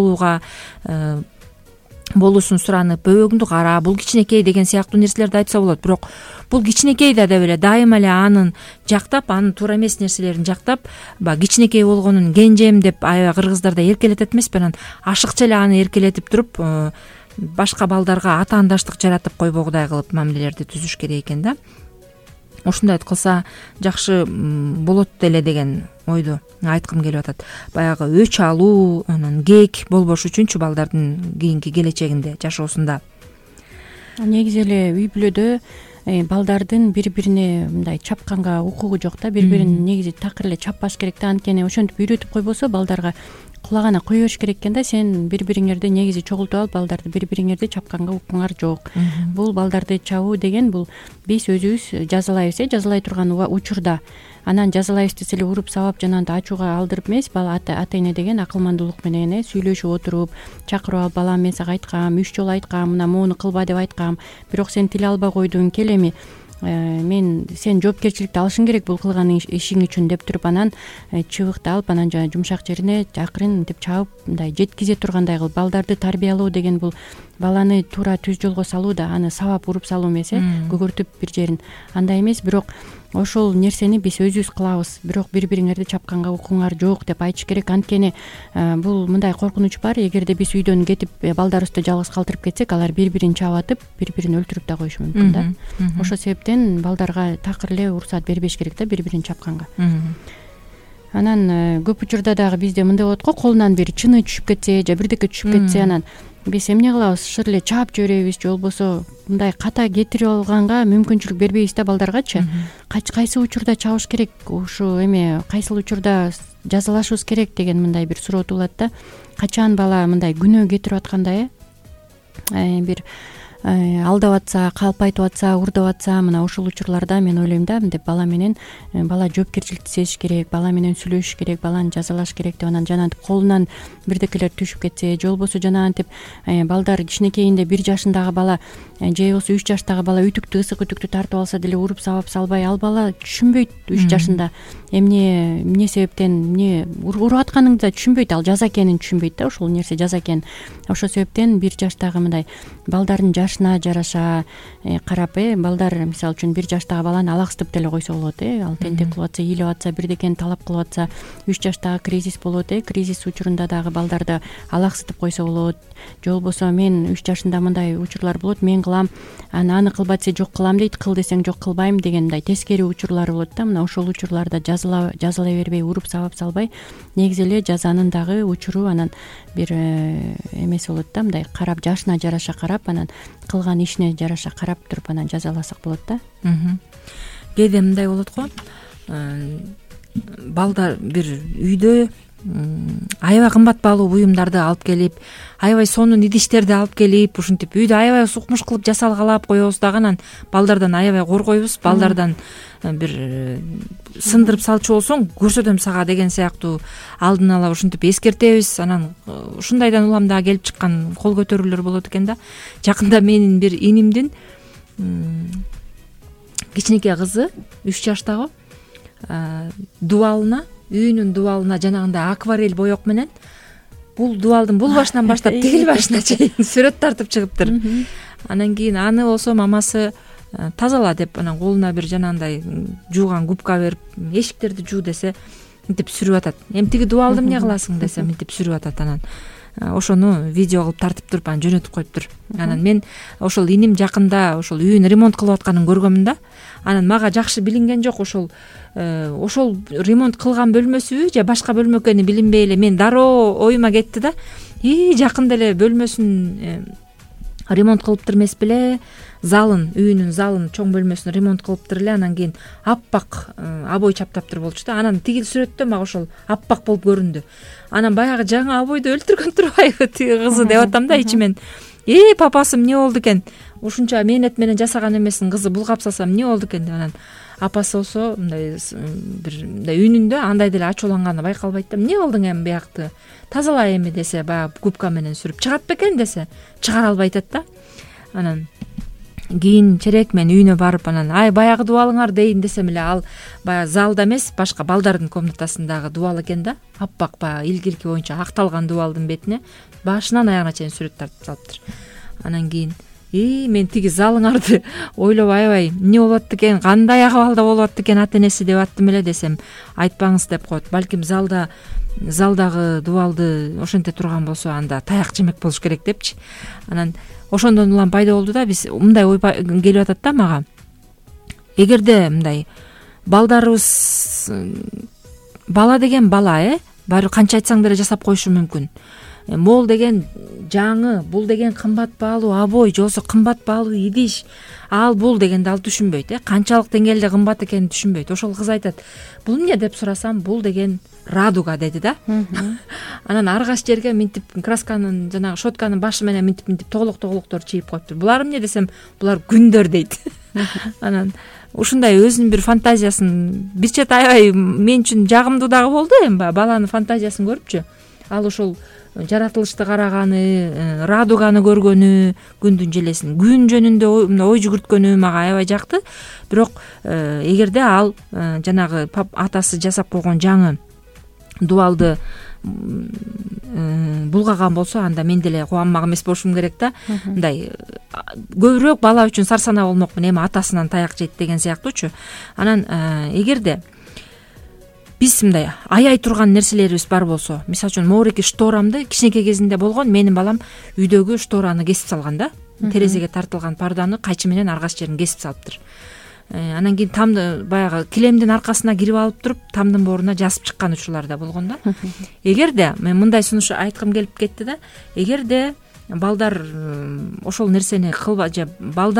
болуусун суранып, бөбөгүңдү кара, бул кичинекей деген сыяктуу нерселерди айтса болот. Бирок бул кичинекей да деп эле дайыма эле анын жактап, анын туура эмес нерселерин жактап, кичинекей болгонун кенжем деп аябай кыргыздарда эркелетет эмеспи, анан ашыкча эле аны эркелетип туруп башка балдарга атаандаштык жаратып койбогудай кылып мамилелерди түзүш керек экен да. Ушундай кылса жакшы болот эле деген ойду айткым келип атат. Баягы өч алуу, анан кек болбош үчүнчү балдардын кийинки келечегинде, жашоосунда. Негизи эле үй бүлөдө балдардын бири-бирине мындай чапканга укугу жок да, бири-бирин негизи такыр эле чаппаш керек да. Анткени ошентип үйрөтүп койбосо балдарга кулагана кое бериш керек экен да. Сен бири-бириңерди негизи чогултуп алып, балдарды бири-бириңерди чапканга укуңар жок. Бул балдарды чабуу деген бул биз өзүбүз жазалайбыз, жазалай турган учурда. Анан жазалайбыз десе эле уруп сабап жанагындай ачууга алдырып эмес, бала ата-эне деген акылмандуулук менен сүйлөшүп отуруп, чакырып алып, балам мен сага айткам, 3 жолу айткам, мына моуну кылба деп айткам, бирок сен тил албай койдуң, кел эми сен жоопкерчиликти алышың керек бул кылган ишиң үчүн деп туруп, анан чыбыкты алып, анан жана жумшак жерине акырын мынтип чабып, мындай жеткизе тургандай кылып, балдарды тарбиялоо деген бул баланы туура түз жолго салуу да, аны сабап уруп салуу эмес, көгөртүп бир жерин, андай эмес. Бирок ошол нерсени биз өзүбүз кылабыз, бирок бири-бириңерди чапканга укуңар жок деп айтыш керек. Анткени бул мындай коркунуч бар, эгерде биз үйдөн кетип балдарыбызды жалгыз калтырып кетсек, алар бири-бирин чаап атып, бири-бирин өлтүрүп да коюшу мүмкүн да. Ошол себептен балдарга такыр эле уруксат бербеш керек да бири-бирин чапканга. Анан көп учурда дагы бизде мындай болот го, колунан бир чыны түшүп кетсе же бирдеке түшүп кетсе, анан биз эмне кылабыз, шыр эле чаап жиберебиз, же болбосо мындай ката кетирип алганга мүмкүнчүлүк бербейбиз да балдаргачы. Кайсы учурда чабыш керек, ушу кайсыл учурда жазалашыбыз керек деген мындай бир суроо туулат да. Качан бала мындай күнөө кетирип атканда бир алдап атса, калп айтып атса, урдап атса, мына ушул учурларда мен ойлойм да, мынтип бала менен бала жоопкерчиликти сезиш керек, бала менен сүйлөшүш керек, баланы жазалаш керек деп. Анан жанагынтип колунан бирдекелер түшүп кетсе, же болбосо жанагынтип балдар кичинекейинде 1 жашындагы бала же болбосо 3 жаштагы бала үтүктү, ысык үтүктү тартып алса деле уруп сабап салбай, ал бала түшүнбөйт 3 жашында эмне себептен эмне уруп атканыңды да түшүнбөйт, ал жаза экенин түшүнбөйт да, ушул нерсе жаза экенин. Ошол себептен 1 жаштагы мындай балдардын жашына жараша карап, балдар мисалы үчүн 1 жаштагы баланы алаксытып деле койсо болот, ал тентек кылып атса, ыйлап атса, бирдекени талап кылып атса, 3 жаштагы кризис болот, кризис учурунда дагы балдарды алаксытып койсо болот. Же болбосо мен 3 жашында мындай учурлар болот, мен кылам, аны кылба десе жок кылам дейт, кыл десең жок кылбайм деген мындай тескери учурлар болот да. Мына ошол учурларда жазалай бербей, уруп сабап салбай, негизи эле жазанын дагы учуру анан бир эмеси болот да, мындай карап, жашына жараша карап, анан кылган ишине жараша карап туруп анан жазаласак болот да. Кээде мындай болот го, балдар бир үйдө аябай кымбат баалуу буюмдарды алып келип, аябай сонун идиштерди алып келип, ушинтип үйдө аябай сукмуш кылып жасалгалап коебуз дагы, анан балдардан аябай коргойбуз. Балдардан бир сындырып салчу болсоң көрсөтөм сага деген сыяктуу алдын ала ушинтип эскертебиз. Анан ушундайдан улам дагы келип чыккан кол көтөрүүлөр болот экен да. Жакында менин бир инимдин кичинекей кызы 3 жаштагы дубалына, үйүнүн дубалына жанагындай акварель боек менен бул дубалдын бул башынан баштап тигил башына чейин сүрөт тартып чыгыптыр. Анан кийин аны болсо мамасы тазала деп анан колуна бир жанагындай жууган губка берип эшиктерди жуу десе мынтип сүрүп атат. Эми тиги дубалды эмне кыласың десе мынтип сүрүп атат. Анан ошону видео кылып тартып туруп анан жөнөтүп коюптур. Анан мен ошол иним жакында ошол үйүн ремонт кылып атканын көргөмүн да. Анан мага жакшы билинген жок ошол ремонт кылган бөлмөсүбү же башка бөлмө экени билинбей эле мен дароо оюма кетти да. Жакында эле бөлмөсүн ремонт кылыптыр эмес беле, залын, үйүнүн залын, чоң бөлмөсүн ремонт кылыптыр эле. Анан кийин аппак обой чаптаптыр болчу да. Анан тигил сүрөттө мага ошол аппак болуп көрүндү. Анан баягы жаңы обойду өлтүргөн турбайбы тиги кызы деп атам да ичимен. Папасы эмне болду экен? Ушунча мээнет менен жасаган эмесин кызы булгап салса эмне болду экен деп. Анан апасы болсо мындай бир мындай үнүндө андай деле ачууланганы байкалбайт да. Эмне болдуң эми биякты? Тазала эми десе, баягы губка менен сүрүп чыгат бекен десе, чыгара албай атат да. Анан кийин черек мен үйүнө барып анан баягы дубалыңар дейин десем эле ал баягы залда эмес, башка балдардын комнатасындагы дубал экен да. Аппак баягы илгирки боюнча акталган дубалдын бетине башынан аягына чейин сүрөт тартып салыптыр. Анан кийин мен тиги залыңарды ойлоп аябай эмне болуп атты экен, кандай акыбалда болуп атты экен ата энеси деп аттым эле десем, айтпаңыз деп коет. Балким залдагы дубалды ошенте турган болсо анда таяк жемек болуш керек депчи. Анан ошондон улам пайда болду да. Биз мындай ой келип атат да мага. Эгерде мындай балдарыбыз, бала деген бала, баары канча айтсаң деле жасап коюшу мүмкүн. Мол деген жаңы, бул деген кымбат баалуу обой, же болбосо кымбат баалуу идиш, ал бул дегенди ал түшүнбөйт, канчалык деңгээлде кымбат экенин түшүнбөйт. Ошол кыз айтат, бул эмне деп сурасам, бул деген радуга деди да. Анан аргаш жерге минтип красканын жанагы щетканын башы менен минтип тоголоктор чийип коюптур. Булар эмне десем, булар күндөр дейт. Анан ушундай өзүнүн бир фантазиясын бир чет аябай мен үчүн жагымдуу дагы болду. Эми баланын фантазиясын көрүпчү. Ал ошол жаратылышты караганы, радуганы көргөнү, күндүн желесин, күн жөнүндө ой жүгүрткөнү мага аябай жакты. Бирок эгерде ал жанагы атасы жасап койгон жаңы дубалды булгаган болсо, анда мен деле кубанмак эмес болушум керек да. Мындай көбүрөөк бала үчүн сарсанаа болмокмун, эми атасынан таяк жейт деген сыяктуучу. Анан эгерде биз мындай аяй турган нерселерибиз бар болсо, мисалы үчүн моореки шторамды кичинекей кезинде болгон, менин балам үйдөгү штораны кесип салган да. Терезеге тартылган парданы кайчы менен аргаш жерин кесип салыптыр. Анан кийин тамды баягы килемдин аркасына кирип алып туруп, тамдын бооруна жазып чыккан учурлар да болгон да. Эгерде мен мындай сунуш айткым келип кетти да, эгерде балдар ошол нерсени кылба, же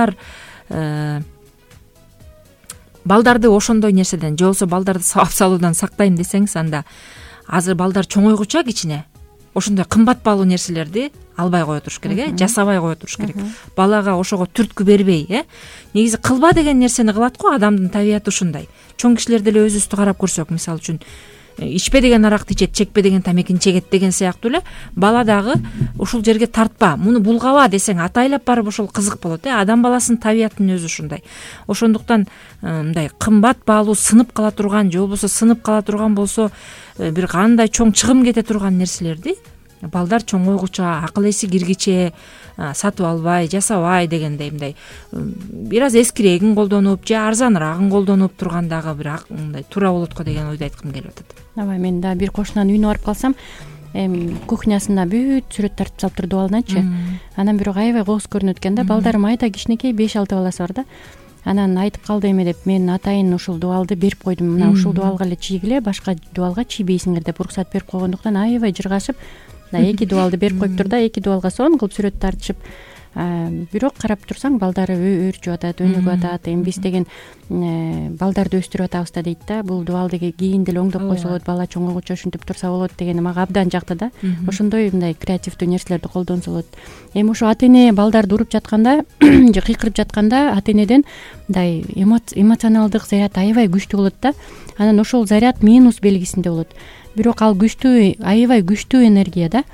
балдарды ошондой нерседен, же болбосо балдарды сабап салуудан сактайм десеңиз, анда азыр балдар чоңойгуча кичине ошондой кымбат баалуу нерселерди албай кое туруш керек, жасабай кое туруш керек. Балага ошого түрткү бербей, негизи кылба деген нерсени кылат го, адамдын табияты ушундай. Чоң кишилер деле өзүбүздү карап көрсөк, мисалы үчүн ичпе деген аракты ичет, чекпе деген тамекини чегет деген сыяктуу эле бала дагы ушул жерге тартпа, муну булгаба десең атайлап барып ошол кызык болот. Адам баласынын табиятынын өзү ушундай. Ошондуктан мындай кымбат баалуу сынып кала турган, же болбосо сынып кала турган болсо бир кандай чоң чыгым кете турган нерселерди балдар чоңойгуча, акыл эси киргиче сатып албай, жасабай дегендей мындай бир аз эскирегин колдонуп же арзаныраагын колдонуп тургандагы бир мындай туура болот го деген ойду айткым келип атат. Абай мен да бир кошунанын үйүнө барып калсам, кухнясында бүт сүрөт тартып салыптыр дубалыначы. Анан бирок аябай кооз көрүнөт экен да. Балдарым айта кичинекей, 5-6 баласы бар да. Анан айтып калды эме деп, мен атайын ушул дубалды берип койдум, мына ушул дубалга эле чийгиле, башка дубалга чийбейсиңер деп уруксат берип койгондуктан аябай жыргашып, 2 дубалды берип коюптур да, 2 дубалга сонун кылып сүрөт тартышып. Бирок карап турсаң балдары өөрчүп атат, өнүгүп атат. Эми биз деген балдарды өстүрүп атабыз да дейт да. Бул дубал деген кийин деле оңдоп койсо болот, бала чоңойгуча ушинтип турса болот дегени мага абдан жакты да. Ошондой мындай креативдүү нерселерди колдонсо болот. Эми ошо ата эне балдарды уруп жатканда же кыйкырып жатканда ата энеден мындай эмоционалдык заряд аябай күчтүү болот да. Анан ошол заряд минус белгисинде болот. Бирок ал күчтүү, аябай күчтүү энергия да.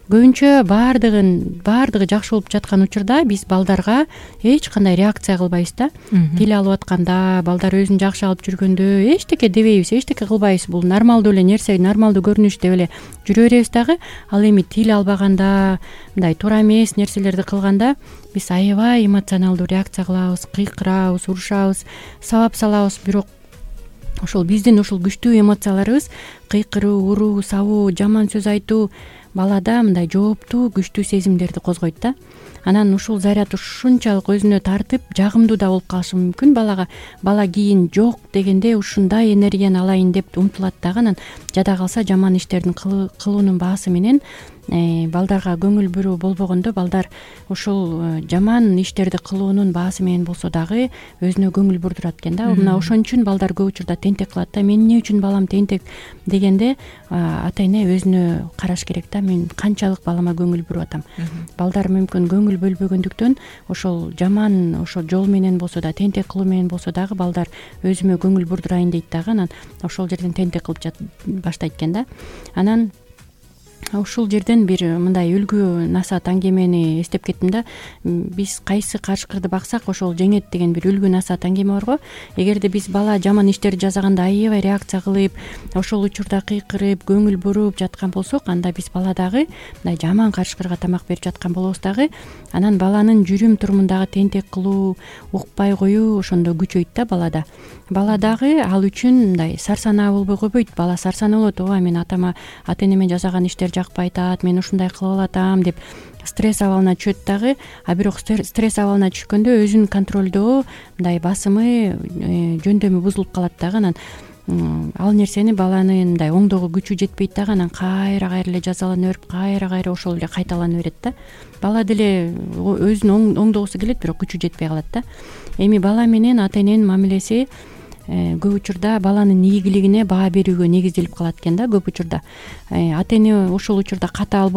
көбүнчө баардыгы жакшы болуп жаткан учурда биз балдарга эч кандай реакция кылбайбыз да. Тил алып атканда, балдар өзүн жакшы алып жүргөндө эчтеке дебейбиз, эчтеке кылбайбыз. Бул нормалдуу эле нерсе, нормалдуу көрүнүш деп эле жүрө беребиз дагы. Ал эми тил албаганда, мындай туура эмес нерселерди кылганда биз аябай эмоционалдуу реакция кылабыз, кыйкырабыз, урушабыз, сабап салабыз. Бирок ошол биздин ушул күчтүү эмоцияларыбыз, кыйкыруу, уруу, сабуу, жаман сөз айтуу балада мындай жооптуу, күчтүү сезимдерди козгойт да. Анан ушул заряд ушунчалык өзүнө тартып, жагымдуу да болуп калышы мүмкүн балага. Бала кийин жок дегенде ушундай энергияны алайын деп умтулат дагы. Анан жада калса жаман иштердин кылуунун баасы менен балдарга көңүл буруу болбогондо балдар ушул жаман иштерди кылуунун баасы менен болсо дагы өзүнө көңүл бурдурат экен да. Мына ошон үчүн балдар көп учурда тентек кылат да. Мен эмне үчүн балам тентек дегенде ата эне өзүнө караш керек да. Мен канчалык балама көңүл буруп атам. Балдар мүмкүн көңүл бөлбөгөндүктөн ошол жаман ошол жол менен болсо да, тентек кылуу менен болсо дагы балдар өзүмө көңүл бурдурайын дейт дагы. Анан ошол жерден тентек кылып баштайт экен да. Анан ушул жерден бир мындай үлгү насаат аңгемени эстеп кеттим да. Биз кайсы кашкырды баксак ошол жеңет деген бир үлгү насаат аңгеме бар го. Эгерде биз бала жаман иштерди жасаганда аябай реакция кылып, ошол учурда кыйкырып, көңүл буруп жаткан болсок, анда биз баладагы мындай жаман кашкырга тамак берип жаткан болобуз дагы. Анан баланын жүрүм турумундагы тентек кылуу, укпай коюу ошондо күчөйт да балада. Бала дагы ал үчүн мындай сарсанаа болбой койбойт. Бала сарсанаа болот. Ооба, мен ата энеме жасаган иштер жакпай атат, мен ушундай кылып алатам деп стресс абалына түшөт дагы. А бирок стресс абалына түшкөндө өзүн контролдоо мындай басымы, жөндөмү бузулуп калат дагы. Анан ал нерсени баланын мындай оңдоого күчү жетпейт дагы. Анан кайра эле жазалана берип, кайра ошол эле кайталана берет да. Бала деле өзүн оңдогусу келет, бирок күчү жетпей калат да. Эми бала менен ата эненин мамилеси көп учурда баланын ийгилигине баа берүүгө негизделип калат экен да. Көп учурда ата эне ошол учурда катаал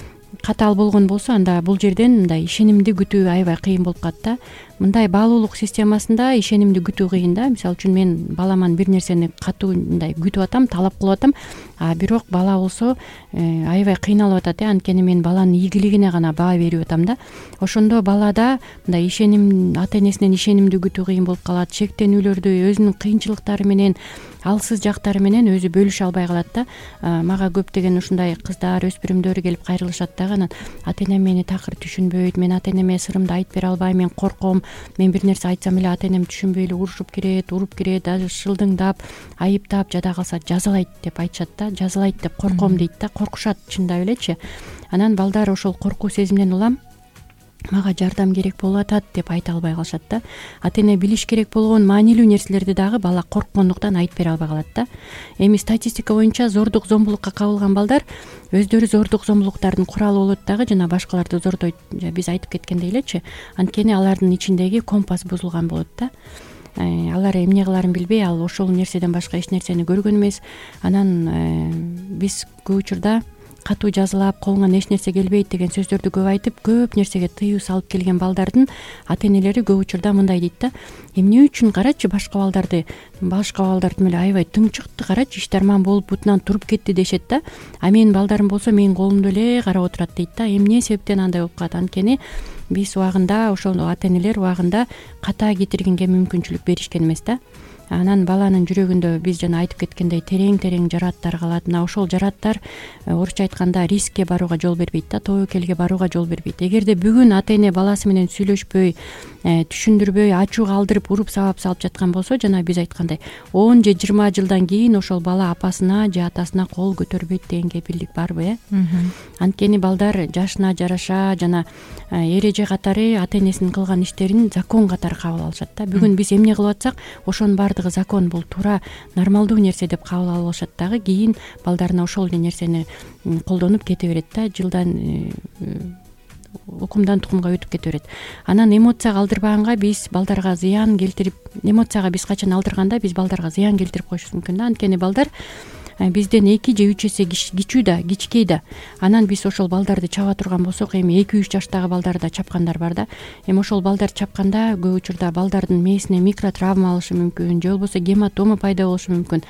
болгон болсо, анда бул жерден мындай ишенимди күтүү аябай кыйын болуп калат да. Мындай баалуулук системасында ишенимди күтүү кыйын да. Мисалы үчүн мен баламан бир нерсени катуу мындай күтүп атам, талап кылып атам, а бирок бала болсо аябай кыйналып атат. Анткени мен баланын ийгилигине гана баа берип атам да. Ошондо балада мындай ишеним, ата энесинен ишенимди күтүү кыйын болуп калат. Чектенүүлөрдү өзүнүн кыйынчылыктары менен, алсыз жактары менен өзү бөлүшө албай калат да. Мага көптөгөн ушундай кыздар, өспүрүмдөр келип кайрылышат дагы. Анан ата энем мени такыр түшүнбөйт, мен ата энеме сырымды айтып бере албайм, мен корком, мен бир нерсе айтсам эле ата энем түшүнбөй эле урушуп кирет, уруп кирет, даже шылдыңдап, айыптап, жада калса жазалайт деп айтышат да. Жазалайт деп корком дейт да. Коркушат чындап элечи. Анан балдар ошол коркуу сезимден улам мага жардам керек болуп атат деп айта албай калышат да. Ата эне билиш керек болгон маанилүү нерселерди дагы бала корккондуктан айтып бере албай калат да. Эми статистика боюнча зордук зомбулукка кабылган балдар өздөрү зордук зомбулуктардын куралы болот дагы, жана башкаларды зордойт. Биз айтып кеткендей элечи. Анткени алардын ичиндеги компас бузулган болот да. Алар эмне кыларын билбей, ал ошол нерседен башка эч нерсени көргөн эмес. Анан биз көп учурда катуу жазалап, колуңан эч нерсе келбейт деген сөздөрдү көп айтып, көп нерсеге тыюу салып келген балдардын ата энелери көп учурда мындай дейт да. Эмне үчүн карачы башка балдардын эле аябай тың чыкты, карачы иштарман болуп бутунан туруп кетти дешет да. А менин балдарым болсо менин колумду эле карап отурат дейт да. Эмне себептен андай болуп калат? Анткени биз убагында, ошол ата энелер убагында ката кетиргенге мүмкүнчүлүк беришкен эмес да. Анан баланын жүрөгүндө биз жана айтып кеткендей терең жарааттар калат. Мына ошол жарааттар орусча айтканда рискке барууга жол бербейт да, тобокелге барууга жол бербейт. Эгерде бүгүн ата эне баласы менен сүйлөшпөй, түшүндүрбөй, ачууга алдырып, уруп сабап салып жаткан болсо, жана биз айткандай 10 же 20 жылдан кийин ошол бала апасына же атасына кол көтөрбөйт деген кепилдик барбы, Анткени балдар жашына жараша жана эреже катары ата энесинин кылган иштерин закон катары кабыл алышат да. Бүгүн биз эмне кылып атсак, ошонун баардыгы закон, бул туура, нормалдуу нерсе деп кабыл алып алышат дагы. Кийин балдарына ошол эле нерсени колдонуп кете берет да. Жылдан укумдан тукумга өтүп кете берет. Анан эмоцияга алдырбаганга биз балдарга зыян келтирип, эмоцияга биз качан алдырганда биз балдарга зыян келтирип коюшубуз мүмкүн да. Анткени балдар бизден 2 же 3 эсе кичүү да, кичкей да. Анан биз ошол балдарды чаба турган болсок, эми 2-3 жаштагы балдар да чапкандар бар да. Эми ошол балдар чапканда көп учурда балдардын мээсине микротравма алышы мүмкүн, же болбосо гематома пайда болушу мүмкүн.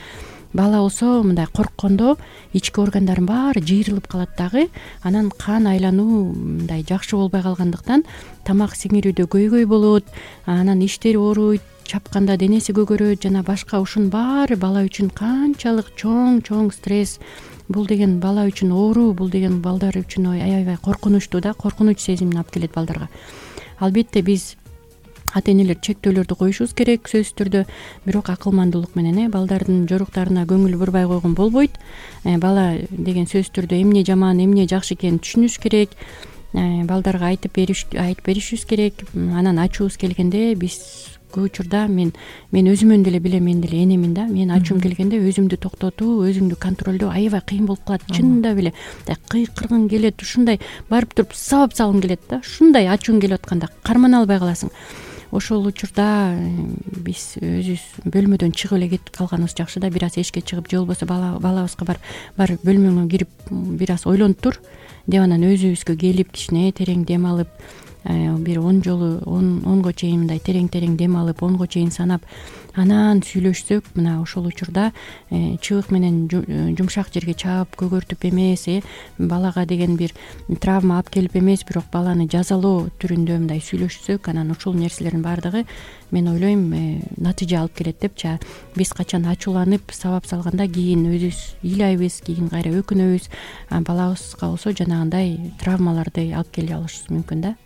бала болсо мындай корккондо ички органдардын баары жыйрылып калат дагы, анан кан айлануу мындай жакшы болбой калгандыктан тамак сиңирүүдө көйгөй болот, анан иштери ооруйт, чапканда денеси көгөрөт жана башка. Ушунун баары бала үчүн канчалык чоң стресс. Бул деген бала үчүн оору, бул деген балдар үчүн аябай коркунучтуу да, коркунуч сезимин алып келет балдарга. Албетте биз ата энелер чектөөлөрдү коюшубуз керек сөзсүз түрдө, бирок акылмандуулук менен балдардын жоруктарына көңүл бурбай койгон болбойт. Бала деген сөзсүз түрдө эмне жаман, эмне жакшы экенин түшүнүш керек, балдарга айтып беришибиз керек. Анан ачуубуз келгенде биз көп учурда мен өзүмөн деле билем, мен деле энемин да, мен ачуум келгенде өзүмдү токтотуу, өзүңдү контролдоо аябай кыйын болуп калат. Чынында эле кыйкыргың келет, ушундай барып туруп сабап салгың келет да, ушундай ачууң келип атканда кармана албай каласың. Ошол учурда биз өзүбүз бөлмөдөн чыгып эле кетип калганыбыз жакшы да, бир аз эшикке чыгып, же болбосо балабызга бар бөлмөңө кирип бир аз ойлонуп тур деп, анан өзүбүзгө келип кичине терең дем алып, бир 10 жолу 10го чейин мындай терең дем алып, 10го чейин санап анан сүйлөшсөк, мына ошол учурда чыбык менен жумшак жерге чаап көгөртүп эмес, балага деген бир травма алып келип эмес, бирок баланы жазалоо түрүндө мындай сүйлөшсөк, анан ушул нерселердин баардыгы мен ойлойм натыйжа алып келет депчи. Биз качан ачууланып сабап салганда кийин өзүбүз ыйлайбыз, кийин кайра өкүнөбүз. Балабызга болсо жанагындай травмаларды алып келе алышыбыз мүмкүн да.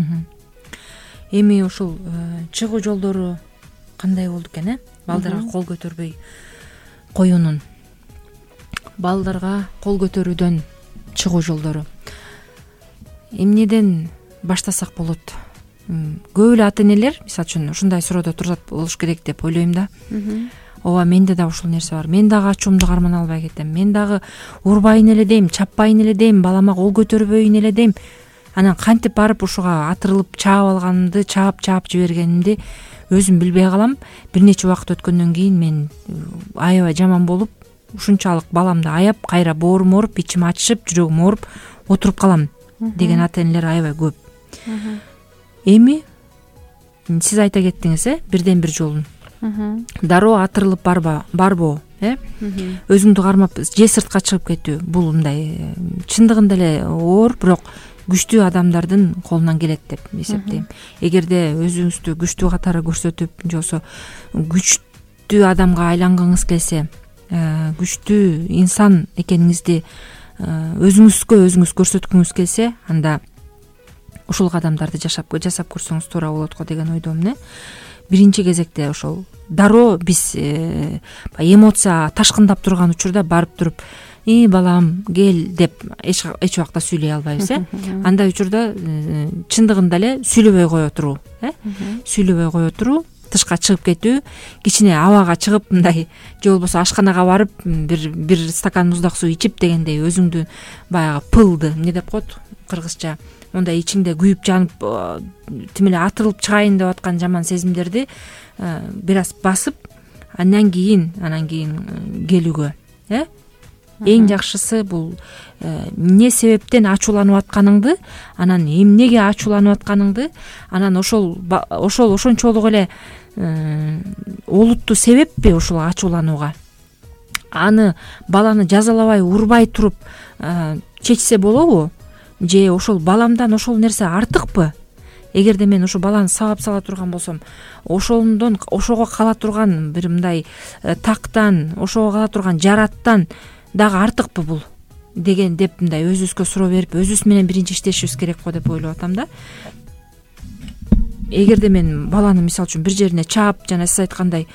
Эми ушул чыгуу жолдору кандай болду экен, балдарга кол көтөрбөй коюунун, балдарга кол көтөрүүдөн чыгуу жолдору эмнеден баштасак болот? Көп эле ата энелер мисалы үчүн ушундай суроодо турат болуш керек деп ойлойм да. Ооба, менде да ушул нерсе бар, мен дагы ачуумду кармана албай кетем, мен дагы урбайын эле дейм, чаппайын эле дейм, балама кол көтөрбөйүн эле дейм. Анан кантип барып ушуга атырылып чаап алганымды, чаап жибергенимди өзүм билбей калам. Бир нече убакыт өткөндөн кийин мен аябай жаман болуп, ушунчалык баламды аяп, кайра боорум ооруп, ичим ачышып, жүрөгүм ооруп отуруп калам деген ата энелер аябай көп. Эми сиз айта кеттиңиз, бирден бир жолун дароо атырылып барбоо, өзүңдү кармап же сыртка чыгып кетүү, бул мындай чындыгында эле оор, бирок күчтүү адамдардын колунан келет деп эсептейм. Эгерде өзүңүздү күчтүү катары көрсөтүп, же болбосо күчтүү адамга айлангыңыз келсе, күчтүү инсан экениңизди өзүңүз көрсөткүңүз келсе, анда ушул кадамдарды жасап көрсөңүз туура болот го деген ойдомун. Биринчи кезекте ошол дароо биз эмоция ташкындап турган учурда барып туруп балам кел деп эч убакта сүйлөй албайбыз. Андай учурда чындыгында эле сүйлөбөй кое туруу, тышка чыгып кетүү, кичине абага чыгып мындай, же болбосо ашканага барып бир стакан муздак суу ичип дегендей, өзүңдү баягы пылды эмне деп коет кыргызча, мондай ичиңде күйүп жанып тим эле атырылып чыгайын деп аткан жаман сезимдерди бир аз басып, анан кийин келүүгө. Эң жакшысы бул эмне себептен ачууланып атканыңды, анан эмнеге ачууланып атканыңды, анан ошончолук эле олуттуу себеппи ушул ачууланууга, аны баланы жазалабай, урбай туруп чечсе болобу, же ошол баламдан ошол нерсе артыкпы? Эгерде мен ошо баланы сабап сала турган болсом, ошого кала турган бир мындай тактан, ошого кала турган жараттан дагы артыкпы бул деген деп мындай өзүбүзгө суроо берип, өзүбүз менен биринчи иштешибиз керек го деп ойлоп атам да. Эгерде мен баланы мисалы үчүн бир жерине чаап, жана сиз айткандай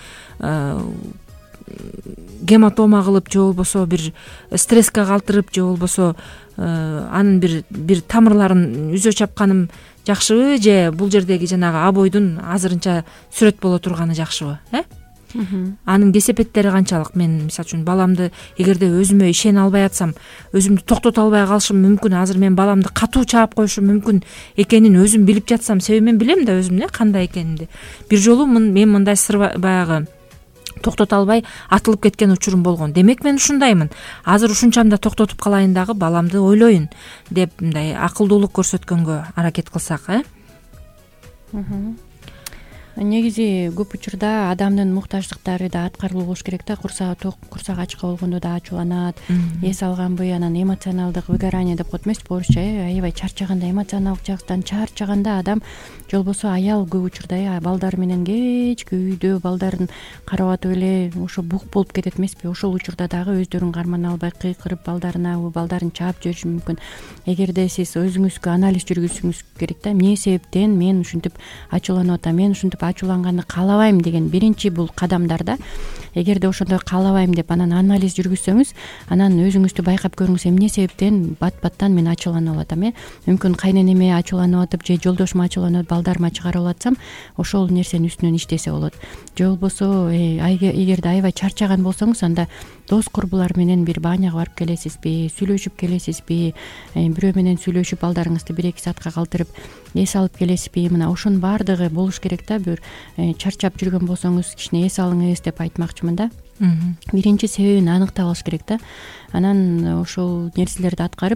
гематома кылып, же болбосо бир стресске калтырып, же болбосо анын бир тамырларын үзө чапканым жакшыбы, же бул жердеги жанагы абойдун азырынча сүрөт боло турганы жакшыбы? Анын кесепеттери канчалык? Мен мисалы үчүн баламды эгерде өзүмө ишене албай атсам, өзүмдү токтото албай калышым мүмкүн, азыр мен баламды катуу чаап коюшум мүмкүн экенин өзүм билип жатсам, себеби мен билем да өзүм кандай экенимди. Бир жолу мен мындай баягы токтото албай атылып кеткен учурум болгон. Демек мен ушундаймын. Азыр ушунчамда токтотуп калайын дагы, баламды ойлоюн деп мындай акылдуулук көрсөткөнгө аракет кылсак, негизи көп учурда адамдын муктаждыктары да аткарылуу болуш керек да. Курсагы ток, курсагы ачка болгондо да ачууланат, эс алганбы, анан эмоционалдык выгорание деп коет эмеспи орусча, аябай чарчаганда, эмоционалдык жактан чарчаганда адам же болбосо аял көп учурда балдар менен кечки үйдө балдарын карап атып эле ошо бук болуп кетет эмеспи. Ошол учурда дагы өздөрүн кармана албай кыйкырып балдарын чаап жибериши мүмкүн. Эгерде сиз өзүңүзгө анализ жүргүзүңүз керек да, эмне себептен мен ушинтип ачууланып атам, мен ушинтип ачууланганды каалабайм деген биринчи бул кадамдар да. Эгерде ошондой каалабайм деп анан анализ жүргүзсөңүз, анан өзүңүздү байкап көрүңүз, эмне себептен бат-баттан мен ачууланып атам, мүмкүн кайненеме ачууланып атып же жолдошума ачууланып балдарыма чыгарып атсам, ошол нерсенин үстүнөн иштесе болот. Же болбосо эгерде аябай чарчаган болсоңуз, анда дос курбулар менен бир бааняга барып келесизби, сүйлөшүп келесизби, бирөө менен сүйлөшүп балдарыңызды 1-2 саатка калтырып эс алып келесизби, мына ошонун баардыгы болуш керек да. Бир чарчап жүргөн болсоңуз кичине эс алыңыз деп айтмакчымын да. Биринчи себебин аныктап алыш керек да. Анан ошол нерселерди аткарып,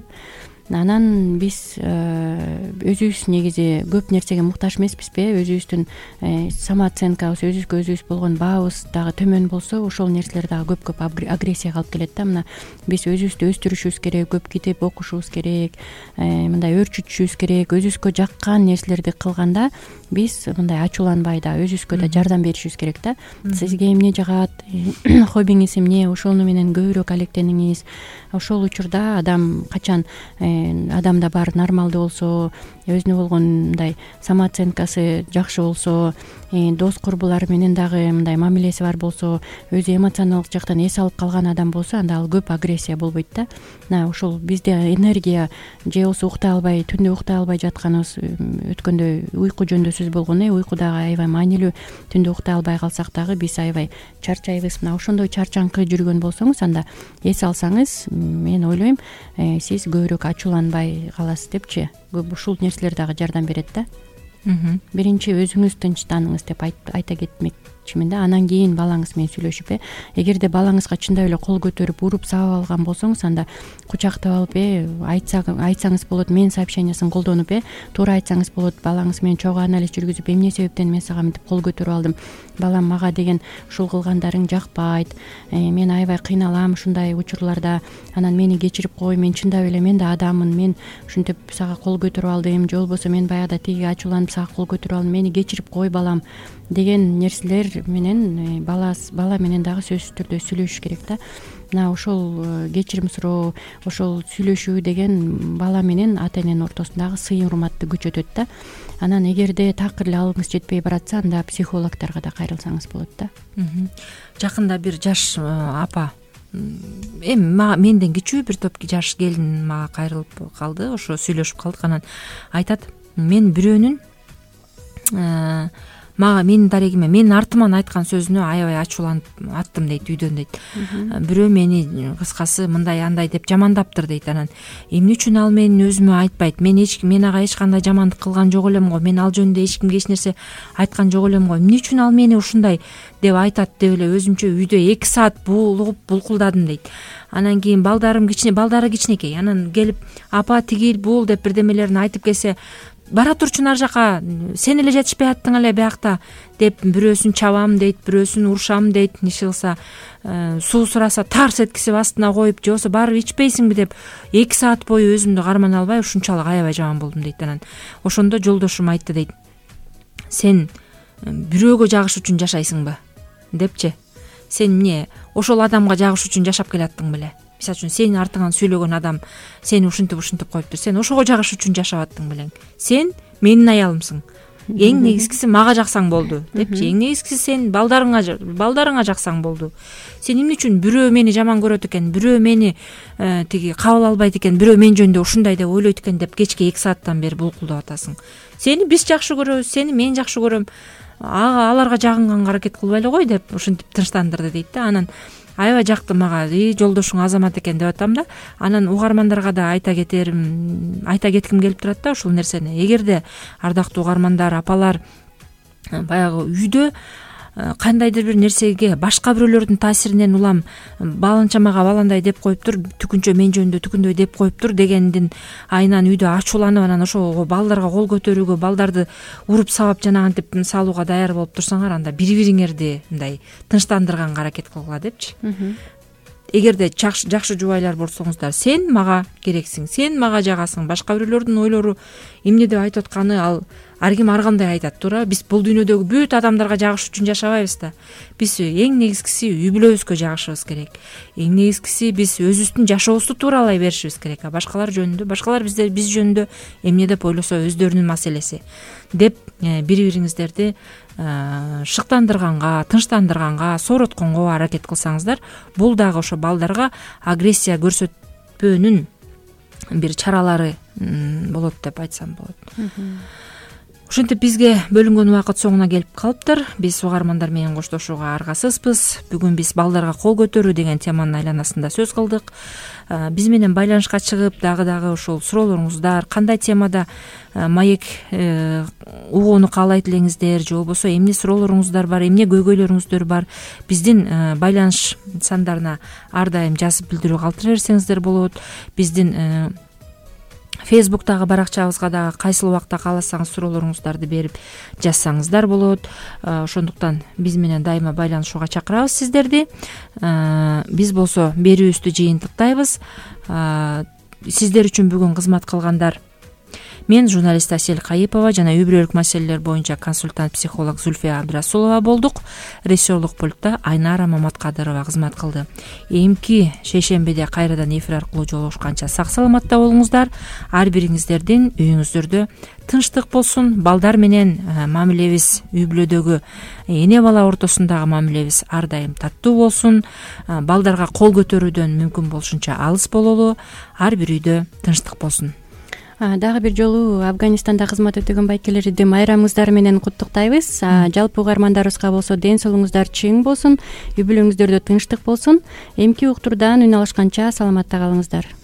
анан биз өзүбүз негизи көп нерсеге муктаж эмеспизби, өзүбүздүн самооценкабыз, өзүбүзгө өзүбүз болгон баабыз дагы төмөн болсо, ошол нерселер дагы көп агрессияга алып келет да. Мына биз өзүбүздү өстүрүшүбүз керек, көп китеп окушубуз керек, мындай өөрчүтүшүбүз керек. Өзүбүзгө жаккан нерселерди кылганда биз мындай ачууланбай да өзүбүзгө да жардам беришибиз керек да. Сизге эмне жагат, хоббиңиз эмне, ошону менен көбүрөөк алектениңиз. Ошол учурда адам качан адамда баары нормалдуу болсо, өзүнө болгон мындай самооценкасы жакшы болсо, дос курбулары менен дагы мындай мамилеси бар болсо, өзү эмоционалдык жактан эс алып калган адам болсо, анда ал көп агрессия болбойт да. Мына ошол бизде энергия же болсо уктай албай, түндө уктай албай жатканыбыз, өткөндө уйку жөнүндө сөз болгон, уйку дагы аябай маанилүү. Түндө уктай албай калсак дагы биз аябай чарчайбыз. Мына ошондой чарчаңкы жүргөн болсоңуз, анда эс алсаңыз, мен ойлойм, сиз көбүрөөк ачууланбай каласыз депчи. Ушул нерселер дагы жардам берет да. Биринчи өзүңүз тынчтаныңыз деп айта кетмекчимин да. Анан кийин балаңыз менен сүйлөшүп, эгерде балаңызга чындап эле кол көтөрүп уруп сабап алган болсоңуз, анда кучактап алып, айтсаңыз болот, мен сообщениясын колдонуп, туура айтсаңыз болот, балаңыз менен чогуу анализ жүргүзүп, эмне себептен мен сага мынтип кол көтөрүп алдым, балам мага деген ушул кылгандарың жакпайт, мен аябай кыйналам ушундай учурларда, анан мени кечирип кой, мен чындап эле мен да адаммын, мен ушинтип сага кол көтөрүп алдым, же болбосо мен баягыда тиги ачууланып сага кол көтөрүп алдым, мени кечирип кой балам деген нерселер менен бала менен дагы сөзсүз түрдө сүйлөшүш керек да. Мына ошол кечирим суроо, ошол сүйлөшүү деген бала менен ата эненин ортосундагы сый урматты күчөтөт да. Анан эгерде такыр эле алыңыз жетпей баратса, анда психологторго да кайрылсаңыз болот да. Жакында бир жаш апа, эми менден кичүү бир топ жаш келин мага кайрылып калды, ошо сүйлөшүп калдык. Анан айтат, мен бирөөнүн менин дарегиме, менин артыман айткан сөзүнө аябай ачууланып аттым дейт, үйдөн дейт. Бирөө мени кыскасы мындай андай деп жамандаптыр дейт. Анан эмне үчүн ал менин өзүмө айтпайт? Мен ага эч кандай жамандык кылган жок элем го, мен ал жөнүндө эч кимге эч нерсе айткан жок элем го, эмне үчүн ал мени ушундай деп айтат деп эле өзүмчө үйдө 2 саат булугуп булкулдадым дейт. Анан кийин балдары кичинекей, анан келип апа тигил бул деп бирдемелерин айтып келсе, бара турчу нар жака, сен эле жетишпей аттың эле биякта деп бирөөсүн чабам дейт, бирөөсүн урушам дейт, иши кылса суу сураса тарс эткизип астына коюп, же болбосо барып ичпейсиңби деп 2 саат бою өзүмдү кармана албай ушунчалык аябай жаман болдум дейт. Анан ошондо жолдошум айтты дейт, сен бирөөгө жагыш үчүн жашайсыңбы депчи, сен эмне ошол адамга жагыш үчүн жашап келаттың беле? Мисалы үчүн сенин артыңан сүйлөгөн адам сени ушинтип коюптур, сен ошого жагыш үчүн жашап аттың белең. Сен менин аялымсың, эң негизгиси мага жаксаң болду депчи, эң негизгиси сен балдарыңа жаксаң болду. Сен эмне үчүн бирөө мени жаман көрөт экен, бирөө мени тиги кабыл албайт экен, бирөө мен жөнүндө ушундай деп ойлойт экен деп кечке 2 сааттан бери булкулдап атасың. Сени биз жакшы көрөбүз, сени мен жакшы көрөм, аларга жагынганга аракет кылбай эле кой деп ушинтип тынчтандырды дейт да. Анан аябай жакты мага, жолдошуң азамат экен деп атам да. Анан угармандарга да айта кетким келип турат да ушул нерсени. Эгерде ардактуу угармандар, апалар баягы үйдө кандайдыр бир нерсеге башка бирөөлөрдүн таасиринен улам баланча мага баландай деп коюптур, түкүнчө мен жөнүндө түкүндөй деп коюптур дегендин айынан үйдө ачууланып анан ошого балдарга кол көтөрүүгө, балдарды уруп сабап жана антип салууга даяр болуп турсаңар, анда бири бириңерди мындай тынчтандырганга аракет кылгыла депчи. Эгерде жакшы жубайлар болсоңуздар, сен мага керексиң, сен мага жагасың, башка бирөөлөрдүн ойлору эмне деп айтып атканы ал ар ким ар кандай айтат, туура. Биз бул дүйнөдөгү бүт адамдарга жагыш үчүн жашабайбыз да. Биз эң негизгиси үй бүлөбүзгө жагышыбыз керек. Эң негизгиси биз өзүбүздүн жашообузду тууралай беришибиз керек. Башкалар жөнүндө, башкалар биз жөнүндө эмне деп ойлосо өздөрүнүн маселеси деп бири бириңиздерди шыктандырганга, тынчтандырганга, сооротконго аракет кылсаңыздар, бул дагы ошо балдарга агрессия көрсөтпөөнүн бир чаралары болот деп айтсам болот. Ошентип бизге бөлүнгөн убакыт соңуна келип калыптыр. Биз угармандар менен коштошууга аргасызбыз. Бүгүн биз балдарга кол көтөрүү деген теманын айланасында сөз кылдык. Биз менен байланышка чыгып дагы ошол суроолоруңуздар, кандай темада маек угууну каалайт элеңиздер же болбосо эмне суроолоруңуздар бар, эмне көйгөйлөрүңүздөр бар, биздин байланыш сандарына ар дайым жазып билдирүү калтыра берсеңиздер болот. Биздин Facebook'тагы баракчабызга дагы кайсыл убакта кааласаңыз суроолоруңуздарды берип жазсаңыздар болот. Ошондуктан биз менен дайыма байланышууга чакырабыз сиздерди. Биз болсо берүүбүздү жыйынтыктайбыз. Сиздер үчүн бүгүн кызмат кылгандар мен журналист Асель Кайыпова жана үй бүлөлүк маселелер боюнча консультант психолог Зульфия Абдрасулова болдук. Режиссерлук пультта Айнара Маматкадырова кызмат кылды. Эмки шейшембиде кайрадан эфир аркылуу жолугушканча сак саламатта болуңуздар. Ар бириңиздердин үйүңүздөрдө тынчтык болсун. Балдар менен мамилебиз, үй бүлөдөгү эне бала ортосундагы мамилебиз ар дайым таттуу болсун. Балдарга кол көтөрүүдөн мүмкүн болушунча алыс бололу. Ар бир үйдө тынчтык болсун. Дагы бир жолу Афганистанда кызмат өтөгөн байкелерди майрамыңыздар менен куттуктайбыз. Жалпы угармандарыбызга болсо ден соолугуңуздар чың болсун, үй бүлөңүздөрдө тынчтык болсун. Эмки уктурдан үн алышканча саламатта калыңыздар.